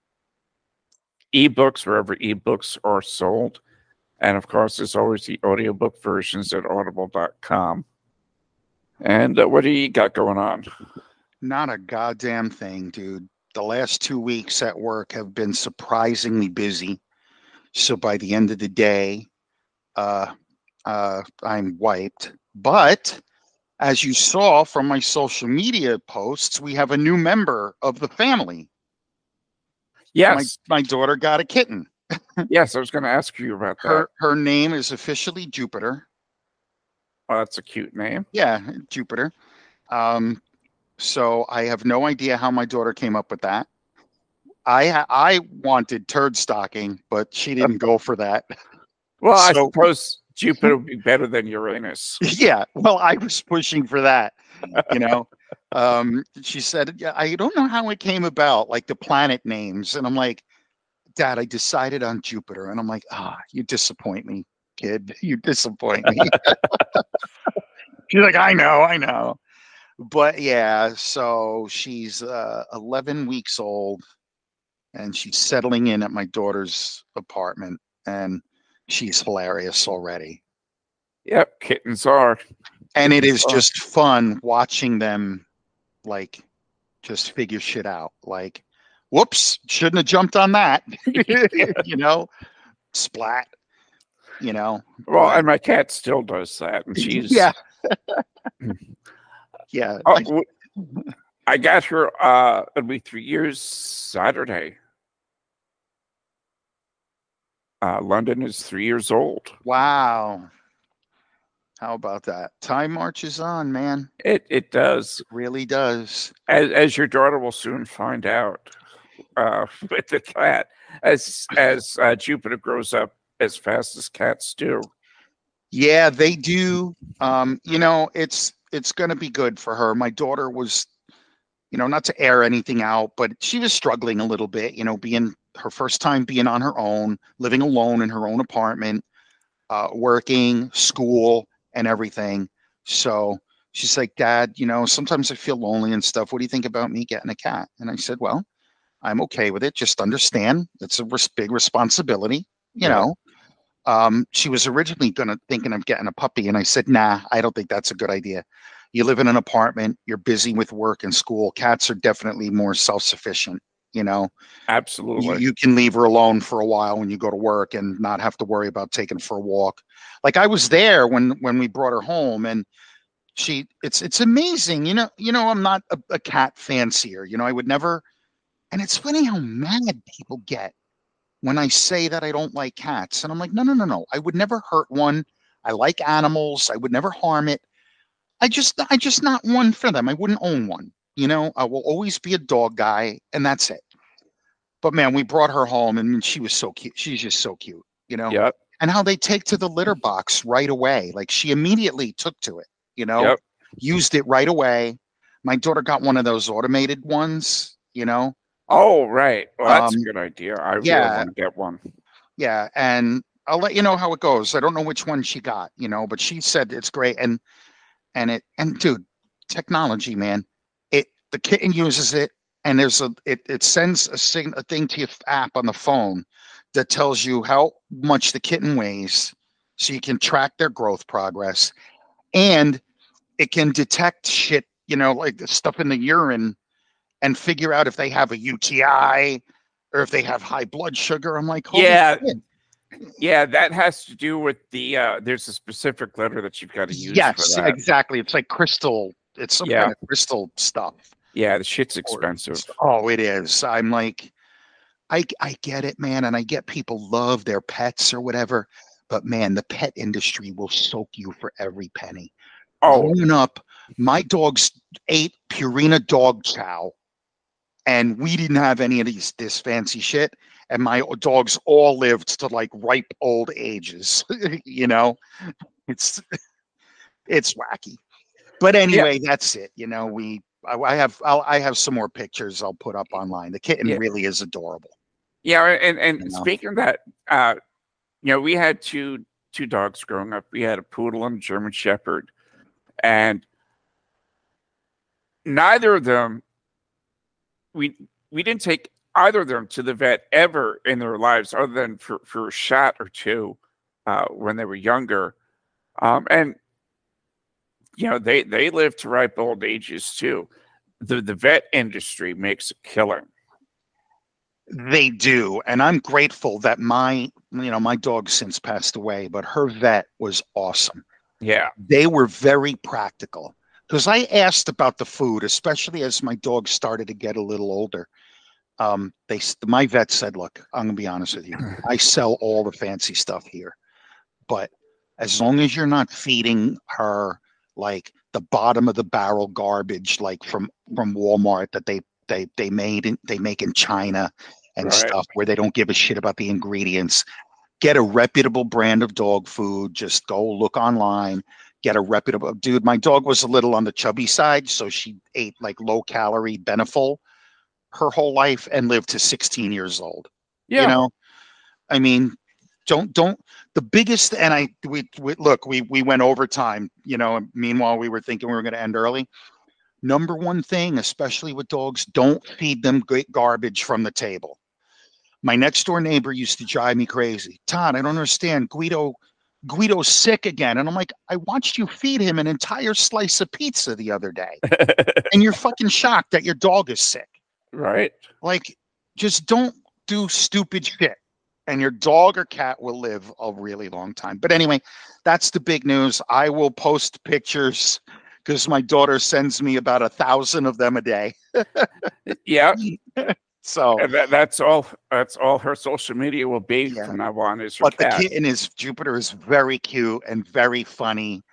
ebooks wherever ebooks are sold. And of course, there's always the audiobook versions at audible dot com. And uh, what do you got going on? Not a goddamn thing, dude. The last two weeks at work have been surprisingly busy. So by the end of the day, uh, uh, I'm wiped. But as you saw from my social media posts, we have a new member of the family. Yes. My, my daughter got a kitten. Yes, I was going to ask you about that. Her her name is officially Jupiter. Oh, that's a cute name. Yeah, Jupiter. Um, so I have no idea how my daughter came up with that. I I wanted turd stocking, but she didn't go for that. Well, I So- suppose Jupiter would be better than Uranus. Yeah, well, I was pushing for that. You know, um, she said, "Yeah, I don't know how it came about, like the planet names," and I'm like, "Dad, I decided on Jupiter," and I'm like, "Ah, you disappoint me, kid. You disappoint me." She's like, "I know, I know." But yeah, so she's uh, eleven weeks old and she's settling in at my daughter's apartment and she's hilarious already. Yep, kittens are. And it is Oh. just fun watching them like just figure shit out. Like, whoops, shouldn't have jumped on that. You know, splat, you know. Well, but- and my cat still does that, and she's yeah. Yeah. Oh, I- w- I got her. Uh, it'll be three years Saturday. Uh, London is three years old. wow. How about that? Time marches on, man. It it does. It really does. As as your daughter will soon find out, uh, with the cat, as as uh, Jupiter grows up as fast as cats do. Yeah, they do. Um, you know, it's it's going to be good for her. My daughter was, you know, not to air anything out, but she was struggling a little bit, you know, being her first time being on her own, living alone in her own apartment, uh, working, school, and everything. So she's like, Dad, you know, sometimes I feel lonely and stuff. What do you think about me getting a cat? And I said, well, I'm okay with it. Just understand it's a res- big responsibility, you Yeah. know. Um, she was originally gonna thinking of getting a puppy, and I said, nah, I don't think that's a good idea. You live in an apartment, you're busy with work and school. Cats are definitely more self-sufficient, you know. You, Absolutely. you can leave her alone for a while when you go to work and not have to worry about taking her for a walk. Like I was there when when we brought her home, and she it's it's amazing, you know, you know, I'm not a, a cat fancier, you know, I would never, and it's funny how mad people get when I say that I don't like cats. And I'm like, no, no, no, no. I would never hurt one. I like animals. I would never harm it. I just, I just not one for them. I wouldn't own one. You know, I will always be a dog guy, and that's it. But man, we brought her home, and she was so cute. She's just so cute, you know. Yep. And how they take to the litter box right away. Like she immediately took to it, you know, Yep. used it right away. My daughter got one of those automated ones, you know. Oh, right. Well, that's a Um, good idea. I really yeah, want to get one. Yeah, and I'll let you know how it goes. I don't know which one she got, you know, but she said it's great. And and it and dude, technology, man. It the kitten uses it, and there's a it it sends a sign a thing to your app on the phone that tells you how much the kitten weighs, so you can track their growth progress, and it can detect shit, you know, like the stuff in the urine, and figure out if they have a U T I or if they have high blood sugar. I'm like, holy Yeah. shit. Yeah, that has to do with the uh there's a specific letter that you've got to use for Yes, that. exactly. It's like crystal. It's some Yeah. kind of crystal stuff. Yeah, the shit's Or expensive. oh, it is. I'm like, I I get it, man, and I get people love their pets or whatever, but man, the pet industry will soak you for every penny. Oh, Growing up, my dogs ate Purina dog chow, and we didn't have any of these this fancy shit. And my dogs all lived to like ripe old ages. You know, it's it's wacky. But yeah, anyway, that's it. You know, we I, I have I'll, I have some more pictures I'll put up online. The kitten yeah, really is adorable. yeah. And and You know, speaking of that, uh, you know, we had two two dogs growing up. We had a poodle and a German Shepherd, and neither of them we we didn't take either of them to the vet ever in their lives, other than for for a shot or two uh, when they were younger. Um, and you know, they they live to ripe old ages too. The the vet industry makes a killing. they do, and I'm grateful that my you know my dog since passed away, but her vet was awesome. Yeah. They were very practical because I asked about the food, especially as my dog started to get a little older. Um, they my vet said, "Look, I'm gonna be honest with you. I sell all the fancy stuff here, but as long as you're not feeding her like the bottom of the barrel garbage, like from from Walmart that they they they made in, they make in China and Right. stuff where they don't give a shit about the ingredients. Get a reputable brand of dog food. Just go look online. Get a reputable dude. My dog was a little on the chubby side, so she ate like low calorie Beneful her whole life and lived to sixteen years old. You Yeah. know, I mean, don't don't the biggest and I we, we look we we went overtime. You know, meanwhile we were thinking we were going to end early. Number one thing, especially with dogs, don't feed them great garbage from the table. My next door neighbor used to drive me crazy. Todd, I don't understand. Guido, Guido's sick again. And I'm like, I watched you feed him an entire slice of pizza the other day. And you're fucking shocked that your dog is sick. Right. Like, just don't do stupid shit. And your dog or cat will live a really long time. But anyway, that's the big news. I will post pictures because my daughter sends me about a thousand of them a day. Yeah. So And that, that's all. That's all her social media will be yeah. from now on. Is her But the cat. kitten is Jupiter is very cute and very funny.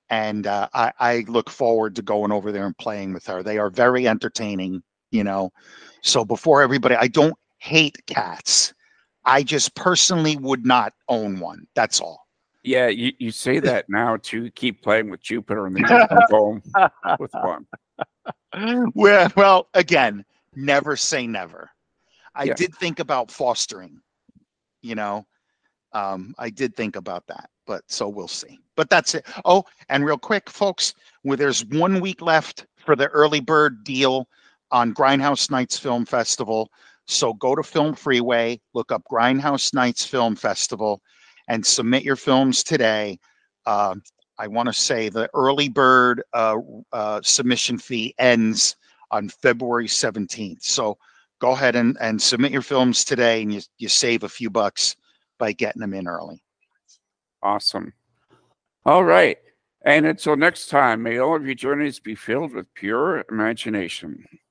and uh, I, I look forward to going over there and playing with her. They are very entertaining, you know. So before everybody, I don't hate cats. I just personally would not own one. That's all. Yeah, you, you say that now to keep playing with Jupiter, and then you come home with one. Well, well, again, never say never. I Yeah. did think about fostering, you know. Um, I did think about that, but so we'll see. But that's it. Oh, and real quick, folks, where there's one week left for the early bird deal on Grindhouse Nights Film Festival. So go to Film Freeway, look up Grindhouse Nights Film Festival, and submit your films today. Uh, I want to say the early bird uh, uh, submission fee ends on February seventeenth. So go ahead and, and submit your films today, and you, you save a few bucks by getting them in early. Awesome. All right. And until next time, may all of your journeys be filled with pure imagination.